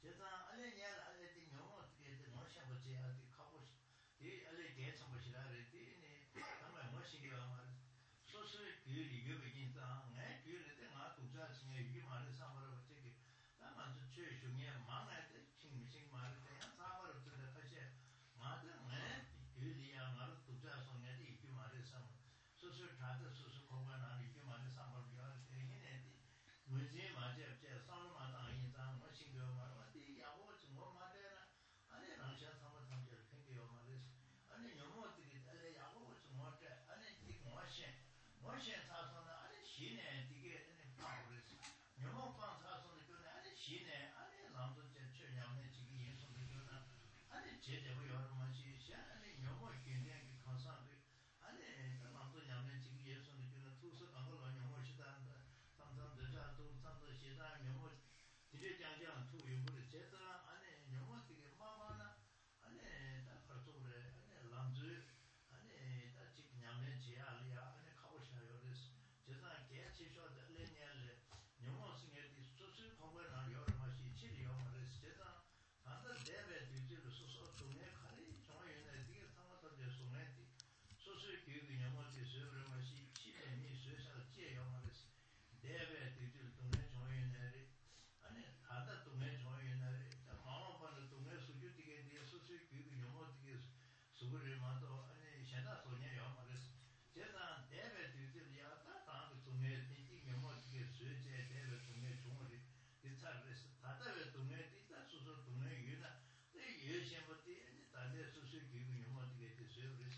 제가 알레냐 알레티 녀모 되게 뭐셔 보지 아디 가고 이 알레 개참 보시라레티 네 정말 멋있게요 말 소소의 규리 유비긴다 네 규리 때가 독자 중에 이게 말을 삼으로 저기 나만도 최 중에 망할 때 친미식 말을 때야 사바로 들어 다시 맞아 네 규리야 말 독자 성에 이게 말을 삼 소소 다들 소소 공부하는 이게 말을 삼으로 요 이게 문제 맞아 제 상마다 인상 멋있게 말아 이 야고 좀 말해라 아니 랑샤 상마 상절 생겨요 말을 아니 영어들이 알레 야고 좀 말해 아니 이 뭐시 뭐시 사서는 아니 시네 이게 파고르스 영어방 사서는 그네 아니 시네 아니 남도 제 최냐면 지금 예수도 그나 아니 제대로 여러 마시 아니 영어 굉장히 감사한데 아니 남도 냐면 지금 예수도 그나 투서 강을 영어 시다한다 상상되자 또 상도 시다 영어 뒤에 장장 투 연구를 제대로 아니 영어 되게 마마나 아니 다 그렇게 아니 람즈 아니 다 지금 냐면 제알이야 아니 가고 싶어요 그래서 제가 개치셔도 레니알 영어 생활이 소소 공부하는 여러 가지 치료 말해서 제가 한번 대배 뒤지로 소소 동네 가리 정말 되게 상관없어 소매티 소소 교육 영어 제시를 마시 치료니 수사를 제요 말해서 대배 뒤지로 동네 정말 아니 하다 동네 정말 마음만 동네 수주 되게 돼 소소 교육 영어 되게 수고를 마도 아니现在 소녀요 말해서 제가 대배 뒤지로 야다 다음 동네 이 영어 되게 수제 대배 동네 종을 이차르스 다다베 동네 있다 소소 동네 유나 이 예시부터 다들 소소 교육 영어 되게 됐어요 그래서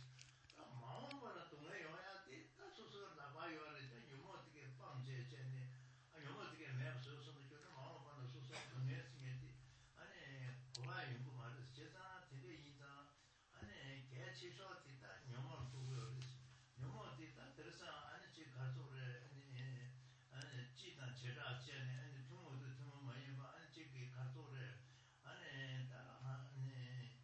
마음만 동네 영어야 있다 소소 나와요 그래서 영어 되게 방제 전에 아 영어 되게 매우 소소도 좀 마음만 소소 동네 생겼지 아니 고라 연구 말해서 제가 되게 이다 아니 개치셔 있다 영어 두고요 영어 있다 그래서 아니 지 가서를 아니 아니 지단 제가 전에 아니 부모도 좀 많이 봐 아니 지기 가서를 아니 다 아니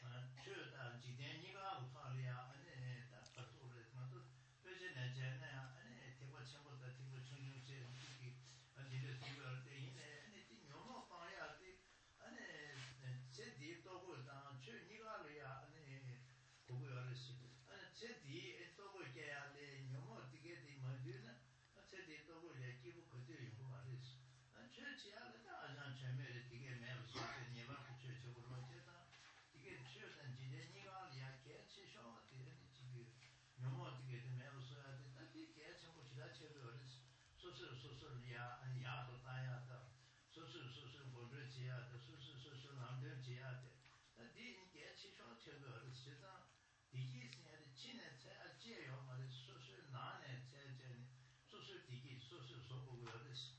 저다 지된 니가 우파리아 아니 다 가서를 맞도 그전에 전에 아니 대과 전부터 대과 청년제 지기 아니 이제 때 이네 아니 영어 방야 때 아니 제디 또고다 저 니가래야 아니 고고열스 아니 제디 또고게 아니 영어 되게 돼 맞으나 제디 또고게 기부 그대 영어 말이스 아 저지야다 아장 처음에 되게 매우 소리 니가 그저 저거로 제가 이게 최선 지제 니가래야 개치셔 되는 지금 영어 되게 매우 소야 된다 이게 전부 지다 쳐도르스 소소 소소리야 아니 야도 다야다 소소 소소 본르지야 소소 소소 남들지야 디 이게 치셔 쳐도르스 제가 디기 생활의 진에 제 제요 말에 소소 나네 제제니 소소 디기 소소 소고고르스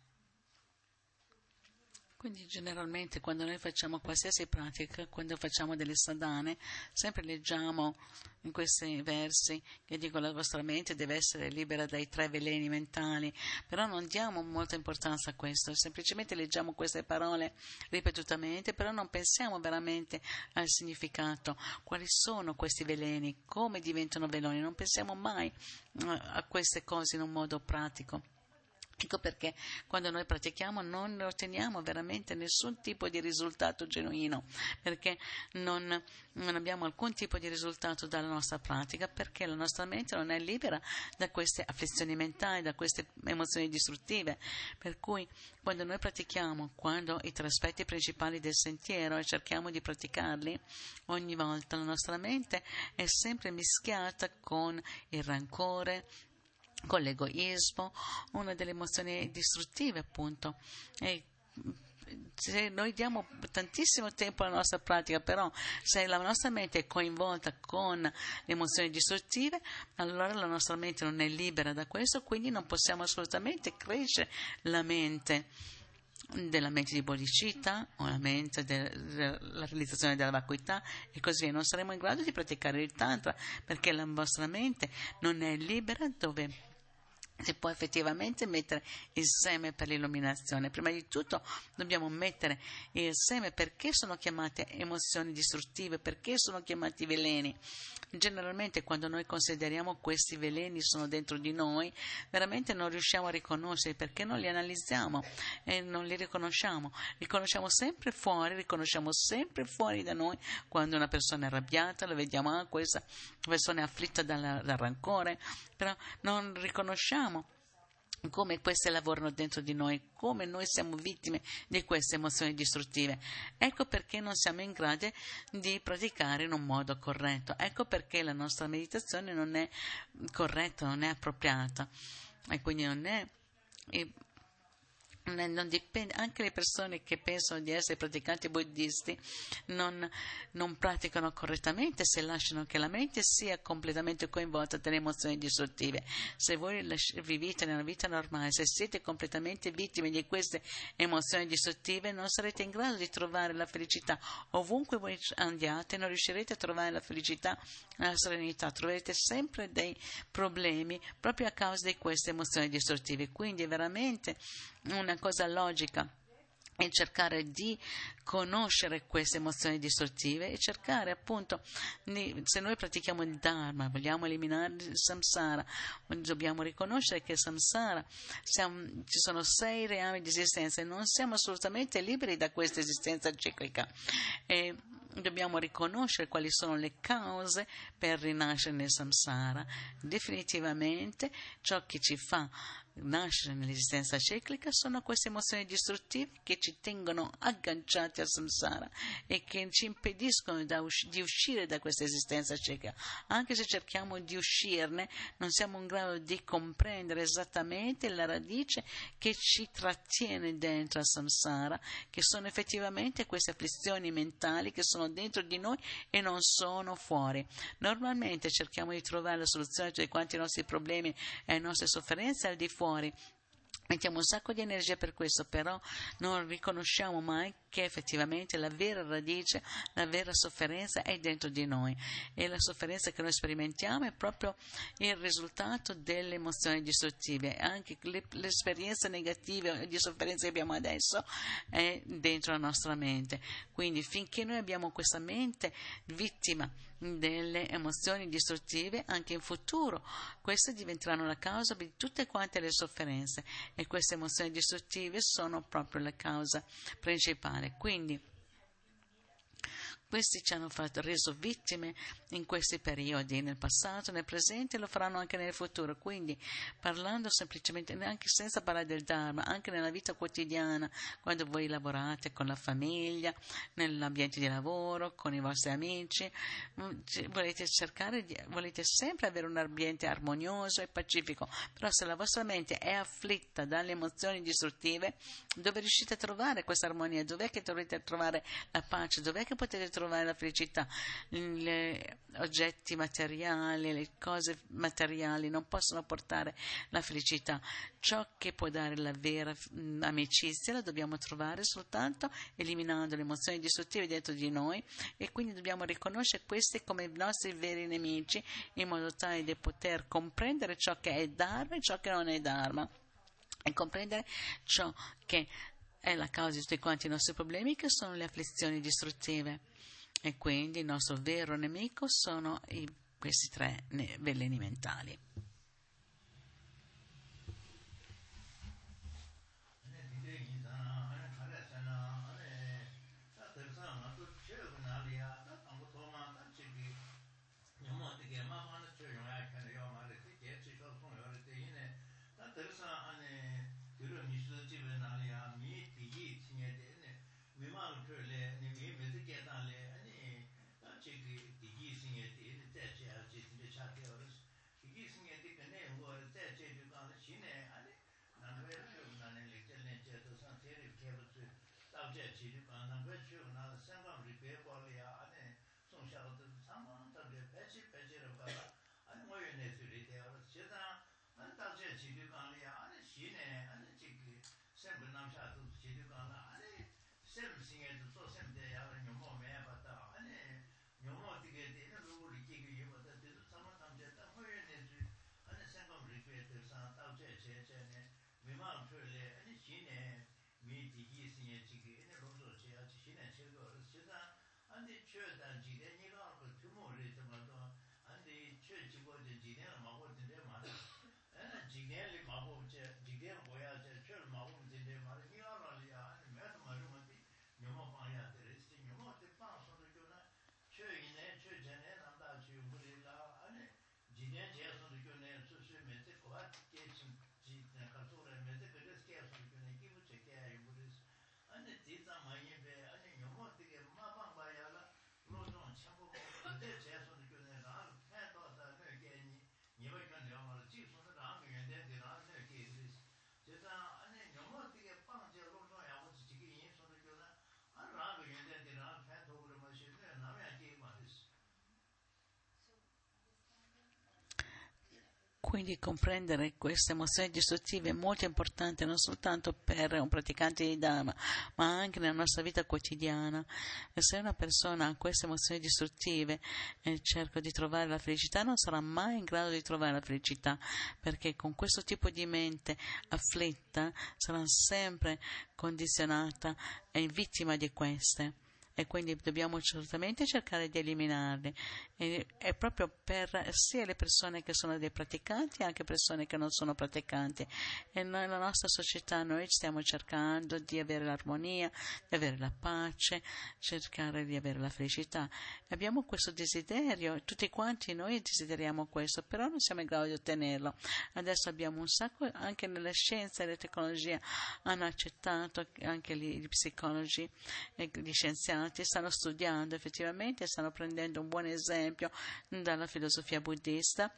Quindi generalmente quando noi facciamo qualsiasi pratica, quando facciamo delle sadhane, sempre leggiamo in questi versi che dicono la vostra mente deve essere libera dai tre veleni mentali, però non diamo molta importanza a questo, semplicemente leggiamo queste parole ripetutamente, però non pensiamo veramente al significato, quali sono questi veleni, come diventano veleni, non pensiamo mai a queste cose in un modo pratico. Ecco perché quando noi pratichiamo non otteniamo veramente nessun tipo di risultato genuino, perché non, non abbiamo alcun tipo di risultato dalla nostra pratica, perché la nostra mente non è libera da queste afflizioni mentali, da queste emozioni distruttive. Per cui quando noi pratichiamo, quando i tre aspetti principali del sentiero e cerchiamo di praticarli, ogni volta la nostra mente è sempre mischiata con il rancore, con l'egoismo, una delle emozioni distruttive appunto. E se noi diamo tantissimo tempo alla nostra pratica, però se la nostra mente è coinvolta con le emozioni distruttive, allora la nostra mente non è libera da questo, quindi non possiamo assolutamente crescere la mente della mente di bodhicitta o la mente della realizzazione della vacuità e così via. Non saremo in grado di praticare il tantra perché la vostra mente non è libera dove si può effettivamente mettere il seme per l'illuminazione. Prima di tutto dobbiamo mettere il seme. Perché sono chiamate emozioni distruttive? Perché sono chiamati veleni? Generalmente quando noi consideriamo questi veleni sono dentro di noi, veramente non riusciamo a riconoscerli perché non li analizziamo e non li riconosciamo. Li conosciamo sempre fuori, riconosciamo sempre fuori da noi quando una persona è arrabbiata, la vediamo, ah, questa persona è afflitta dal, dal rancore, però non riconosciamo come queste lavorano dentro di noi, come noi siamo vittime di queste emozioni distruttive. Ecco perché non siamo in grado di praticare in un modo corretto, ecco perché la nostra meditazione non è corretta, non è appropriata e quindi non è... E non dipende, anche le persone che pensano di essere praticanti buddisti non, non praticano correttamente se lasciano che la mente sia completamente coinvolta dalle emozioni distruttive. Se voi vivete nella vita normale, se siete completamente vittime di queste emozioni distruttive, non sarete in grado di trovare la felicità. Ovunque voi andiate non riuscirete a trovare la felicità e la serenità, troverete sempre dei problemi proprio a causa di queste emozioni distruttive. Quindi è veramente una cosa logica è cercare di conoscere queste emozioni distruttive e cercare appunto di, se noi pratichiamo il Dharma, vogliamo eliminare il samsara, dobbiamo riconoscere che il samsara siamo, ci sono sei reami di esistenza e non siamo assolutamente liberi da questa esistenza ciclica e dobbiamo riconoscere quali sono le cause per rinascere nel samsara. Definitivamente ciò che ci fa nascere nell'esistenza ciclica sono queste emozioni distruttive che ci tengono agganciati al samsara e che ci impediscono da usci- di uscire da questa esistenza ciclica. Anche se cerchiamo di uscirne, non siamo in grado di comprendere esattamente la radice che ci trattiene dentro al samsara, che sono effettivamente queste afflizioni mentali che sono dentro di noi e non sono fuori. Normalmente cerchiamo di trovare la soluzione a tutti quanti i nostri problemi e le nostre sofferenze al di fuori. Mettiamo un sacco di energia per questo, però non riconosciamo mai che effettivamente la vera radice, la vera sofferenza è dentro di noi e la sofferenza che noi sperimentiamo è proprio il risultato delle emozioni distruttive. Anche le, le esperienze negative di sofferenza che abbiamo adesso è dentro la nostra mente. Quindi finché noi abbiamo questa mente vittima delle emozioni distruttive, anche in futuro queste diventeranno la causa di tutte quante le sofferenze e queste emozioni distruttive sono proprio la causa principale. Quindi questi ci hanno fatto, reso vittime in questi periodi, nel passato, nel presente e lo faranno anche nel futuro. Quindi parlando semplicemente, anche senza parlare del Dharma, anche nella vita quotidiana, quando voi lavorate con la famiglia, nell'ambiente di lavoro, con i vostri amici, volete cercare di, volete sempre avere un ambiente armonioso e pacifico, però se la vostra mente è afflitta dalle emozioni distruttive, dove riuscite a trovare questa armonia? Dov'è che dovete trovare la pace? Dov'è che potete trovare la felicità? Gli oggetti materiali, le cose materiali non possono portare la felicità. Ciò che può dare la vera mh, amicizia la dobbiamo trovare soltanto eliminando le emozioni distruttive dentro di noi e quindi dobbiamo riconoscere questi come i nostri veri nemici in modo tale da poter comprendere ciò che è Dharma e ciò che non è Dharma e comprendere ciò che è la causa di tutti quanti i nostri problemi, che sono le afflizioni distruttive. E quindi il nostro vero nemico sono i, questi tre veleni mentali. Quindi comprendere queste emozioni distruttive è molto importante non soltanto per un praticante di Dhamma, ma anche nella nostra vita quotidiana. E se una persona ha queste emozioni distruttive e cerca di trovare la felicità, non sarà mai in grado di trovare la felicità, perché con questo tipo di mente afflitta sarà sempre condizionata e vittima di queste. E quindi dobbiamo assolutamente cercare di eliminarli. E, è proprio per sia le persone che sono dei praticanti, anche persone che non sono praticanti. E noi, nella nostra società, noi stiamo cercando di avere l'armonia, di avere la pace, cercare di avere la felicità. E abbiamo questo desiderio, tutti quanti noi desideriamo questo, però non siamo in grado di ottenerlo. Adesso abbiamo un sacco, anche nelle scienze e le tecnologie hanno accettato, anche gli, gli psicologi e gli scienziati stanno studiando effettivamente, stanno prendendo un buon esempio dalla filosofia buddista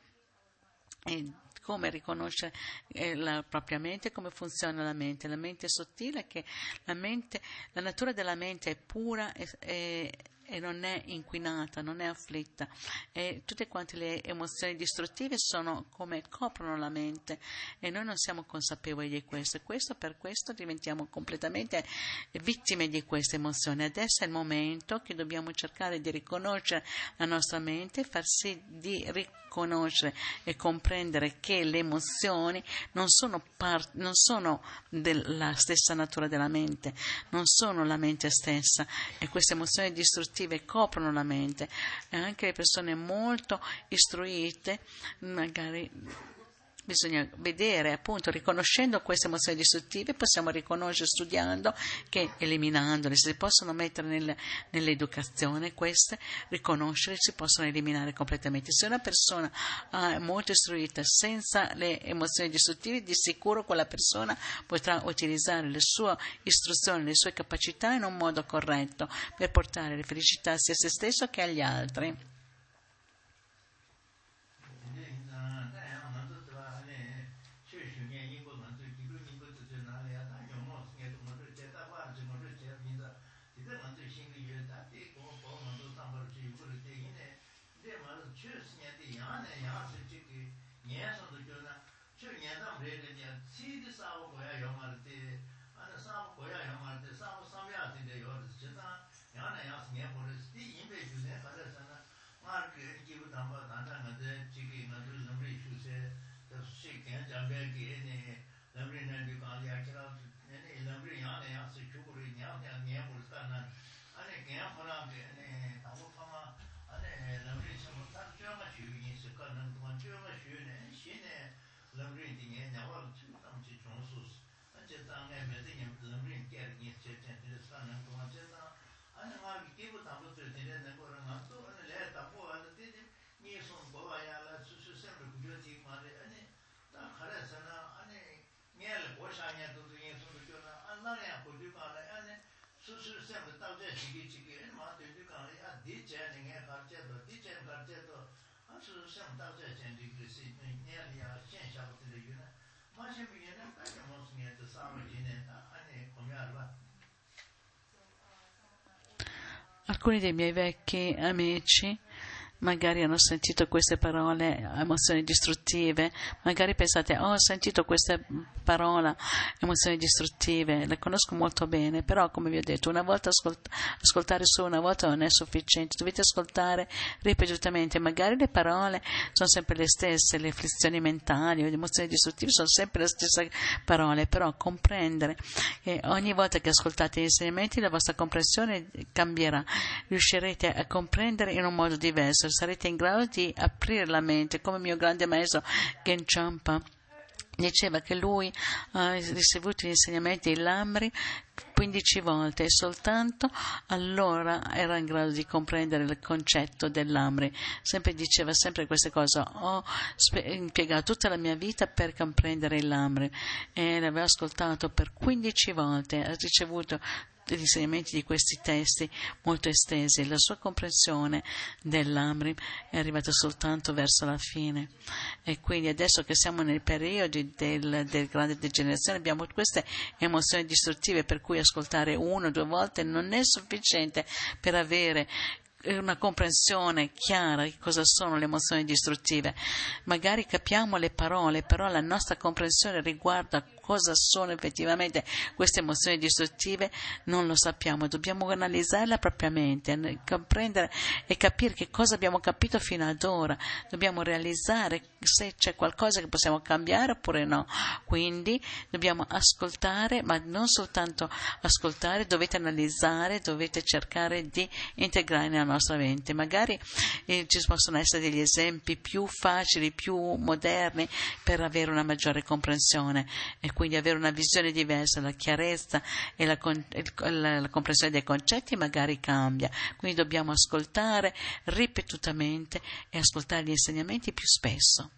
e come riconoscere eh, la propria mente, come funziona la mente. La mente è sottile, che la mente, la natura della mente è pura e, e, e non è inquinata, non è afflitta, e tutte quante le emozioni distruttive sono come coprono la mente e noi non siamo consapevoli di questo, e questo per questo diventiamo completamente vittime di queste emozioni. Adesso è il momento che dobbiamo cercare di riconoscere la nostra mente, far sì di riconoscere e comprendere che le emozioni non sono, part- non sono della stessa natura della mente, non sono la mente stessa, e queste emozioni distruttive coprono la mente. E anche le persone molto istruite magari bisogna vedere, appunto, riconoscendo queste emozioni distruttive, possiamo riconoscere studiando che eliminandole si possono mettere nel, nell'educazione, queste riconoscere si possono eliminare completamente. Se una persona è molto istruita senza le emozioni distruttive, di sicuro quella persona potrà utilizzare le sue istruzioni, le sue capacità in un modo corretto per portare la felicità sia a se stesso che agli altri. Alcuni dei miei vecchi amici magari hanno sentito queste parole, emozioni distruttive, magari pensate, oh, ho sentito queste parole, emozioni distruttive, le conosco molto bene, però come vi ho detto, una volta ascolt- ascoltare solo una volta non è sufficiente, dovete ascoltare ripetutamente, magari le parole sono sempre le stesse, le afflizioni mentali, le emozioni distruttive sono sempre le stesse parole, però comprendere, e ogni volta che ascoltate gli insegnamenti la vostra comprensione cambierà, riuscirete a comprendere in un modo diverso, sarete in grado di aprire la mente, come il mio grande maestro Gen Champa diceva che lui ha ricevuto gli insegnamenti di Lamri quindici volte e soltanto allora era in grado di comprendere il concetto dell'Amri. Sempre diceva sempre queste cose, ho impiegato tutta la mia vita per comprendere l'Amri e l'aveva ascoltato per quindici volte, ha ricevuto gli insegnamenti di questi testi molto estesi. La sua comprensione dell'Amri è arrivata soltanto verso la fine, e quindi adesso che siamo nei periodi del, del grande degenerazione abbiamo queste emozioni distruttive, per cui ascoltare una o due volte non è sufficiente per avere una comprensione chiara di cosa sono le emozioni distruttive. Magari capiamo le parole, però la nostra comprensione riguarda cosa sono effettivamente queste emozioni distruttive non lo sappiamo. Dobbiamo analizzarla propriamente, comprendere e capire che cosa abbiamo capito fino ad ora. Dobbiamo realizzare se c'è qualcosa che possiamo cambiare oppure no. Quindi dobbiamo ascoltare, ma non soltanto ascoltare, dovete analizzare, dovete cercare di integrare nella nostra mente. Magari eh, ci possono essere degli esempi più facili, più moderni per avere una maggiore comprensione e quindi avere una visione diversa, la chiarezza e la, la, la comprensione dei concetti magari cambia. Quindi dobbiamo ascoltare ripetutamente e ascoltare gli insegnamenti più spesso.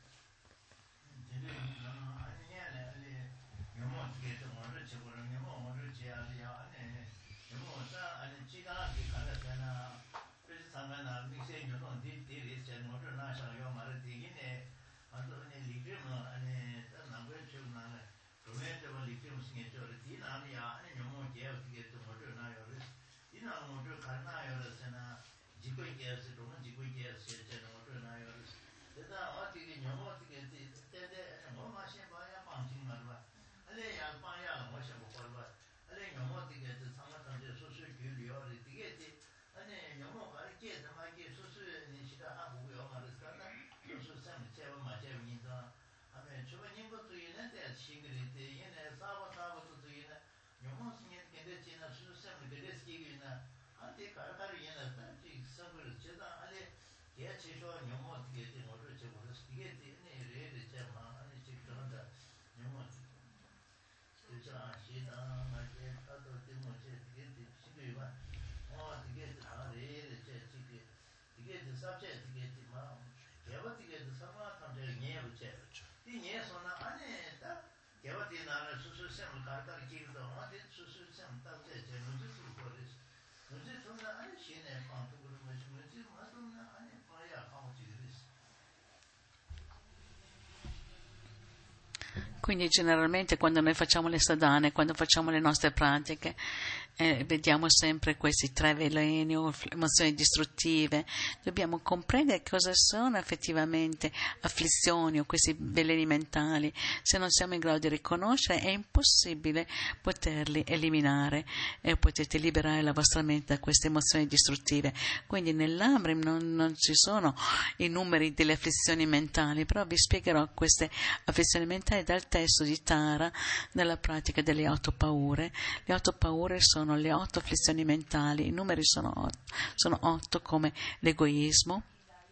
Quindi generalmente quando noi facciamo le sadhane, quando facciamo le nostre pratiche, eh, vediamo sempre questi tre veleni o emozioni distruttive. Dobbiamo comprendere cosa sono effettivamente afflizioni o questi veleni mentali. Se non siamo in grado di riconoscere è impossibile poterli eliminare e potete liberare la vostra mente da queste emozioni distruttive. Quindi nell'Amrim non, non ci sono i numeri delle afflizioni mentali, però vi spiegherò queste afflizioni mentali dal testo di Tara nella pratica delle otto paure. Le otto paure sono le otto afflizioni mentali, i numeri sono otto, sono otto come l'egoismo,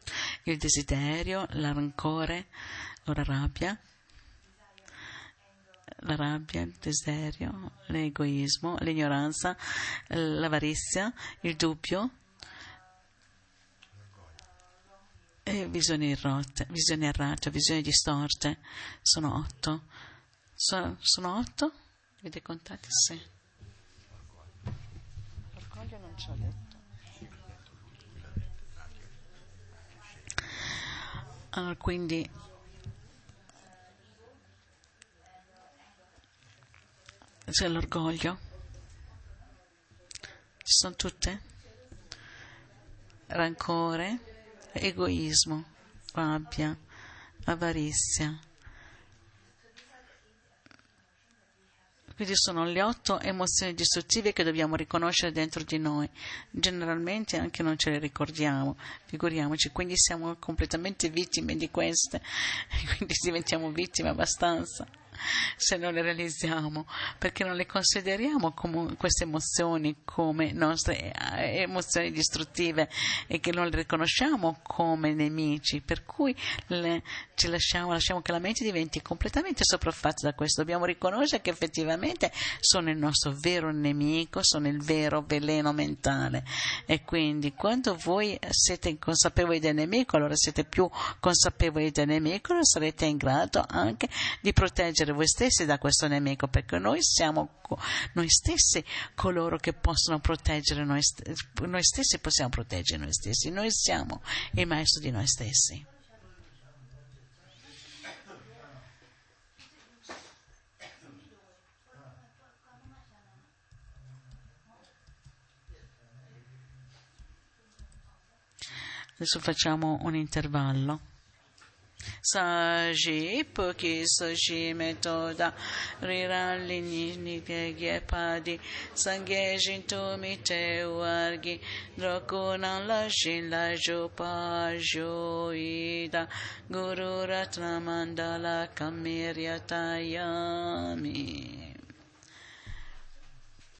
il desiderio, il rancore, la rabbia, la rabbia, il desiderio, l'egoismo, l'ignoranza, l'avarizia, il dubbio e visioni errate, visioni errate, visioni distorte. Sono otto. Sono, sono otto? Avete contati? Sì. L'orgoglio non ce l'ho detto. Allora, quindi c'è l'orgoglio. Ci sono tutte? Rancore, egoismo, rabbia, avarizia. Quindi sono le otto emozioni distruttive che dobbiamo riconoscere dentro di noi. Generalmente anche non ce le ricordiamo, figuriamoci, quindi siamo completamente vittime di queste, quindi diventiamo vittime abbastanza se non le realizziamo, perché non le consideriamo come queste emozioni come nostre emozioni distruttive e che non le riconosciamo come nemici, per cui le, ci lasciamo, lasciamo che la mente diventi completamente sopraffatta da questo. Dobbiamo riconoscere che effettivamente sono il nostro vero nemico, sono il vero veleno mentale, e quindi quando voi siete consapevoli del nemico, allora siete più consapevoli del nemico, allora sarete in grado anche di proteggere voi stessi da questo nemico, perché noi siamo noi stessi coloro che possono proteggere noi, st- noi stessi possiamo proteggere noi stessi, noi siamo il maestro di noi stessi. Adesso facciamo un intervallo. Saji Puki Soji Metoda Riran Lini Nige Padi Sangye Jinto Mite Wargi Drokunan Lashin Lajo Pajo Ida Guru Ratna Mandala Kamirya Tayami.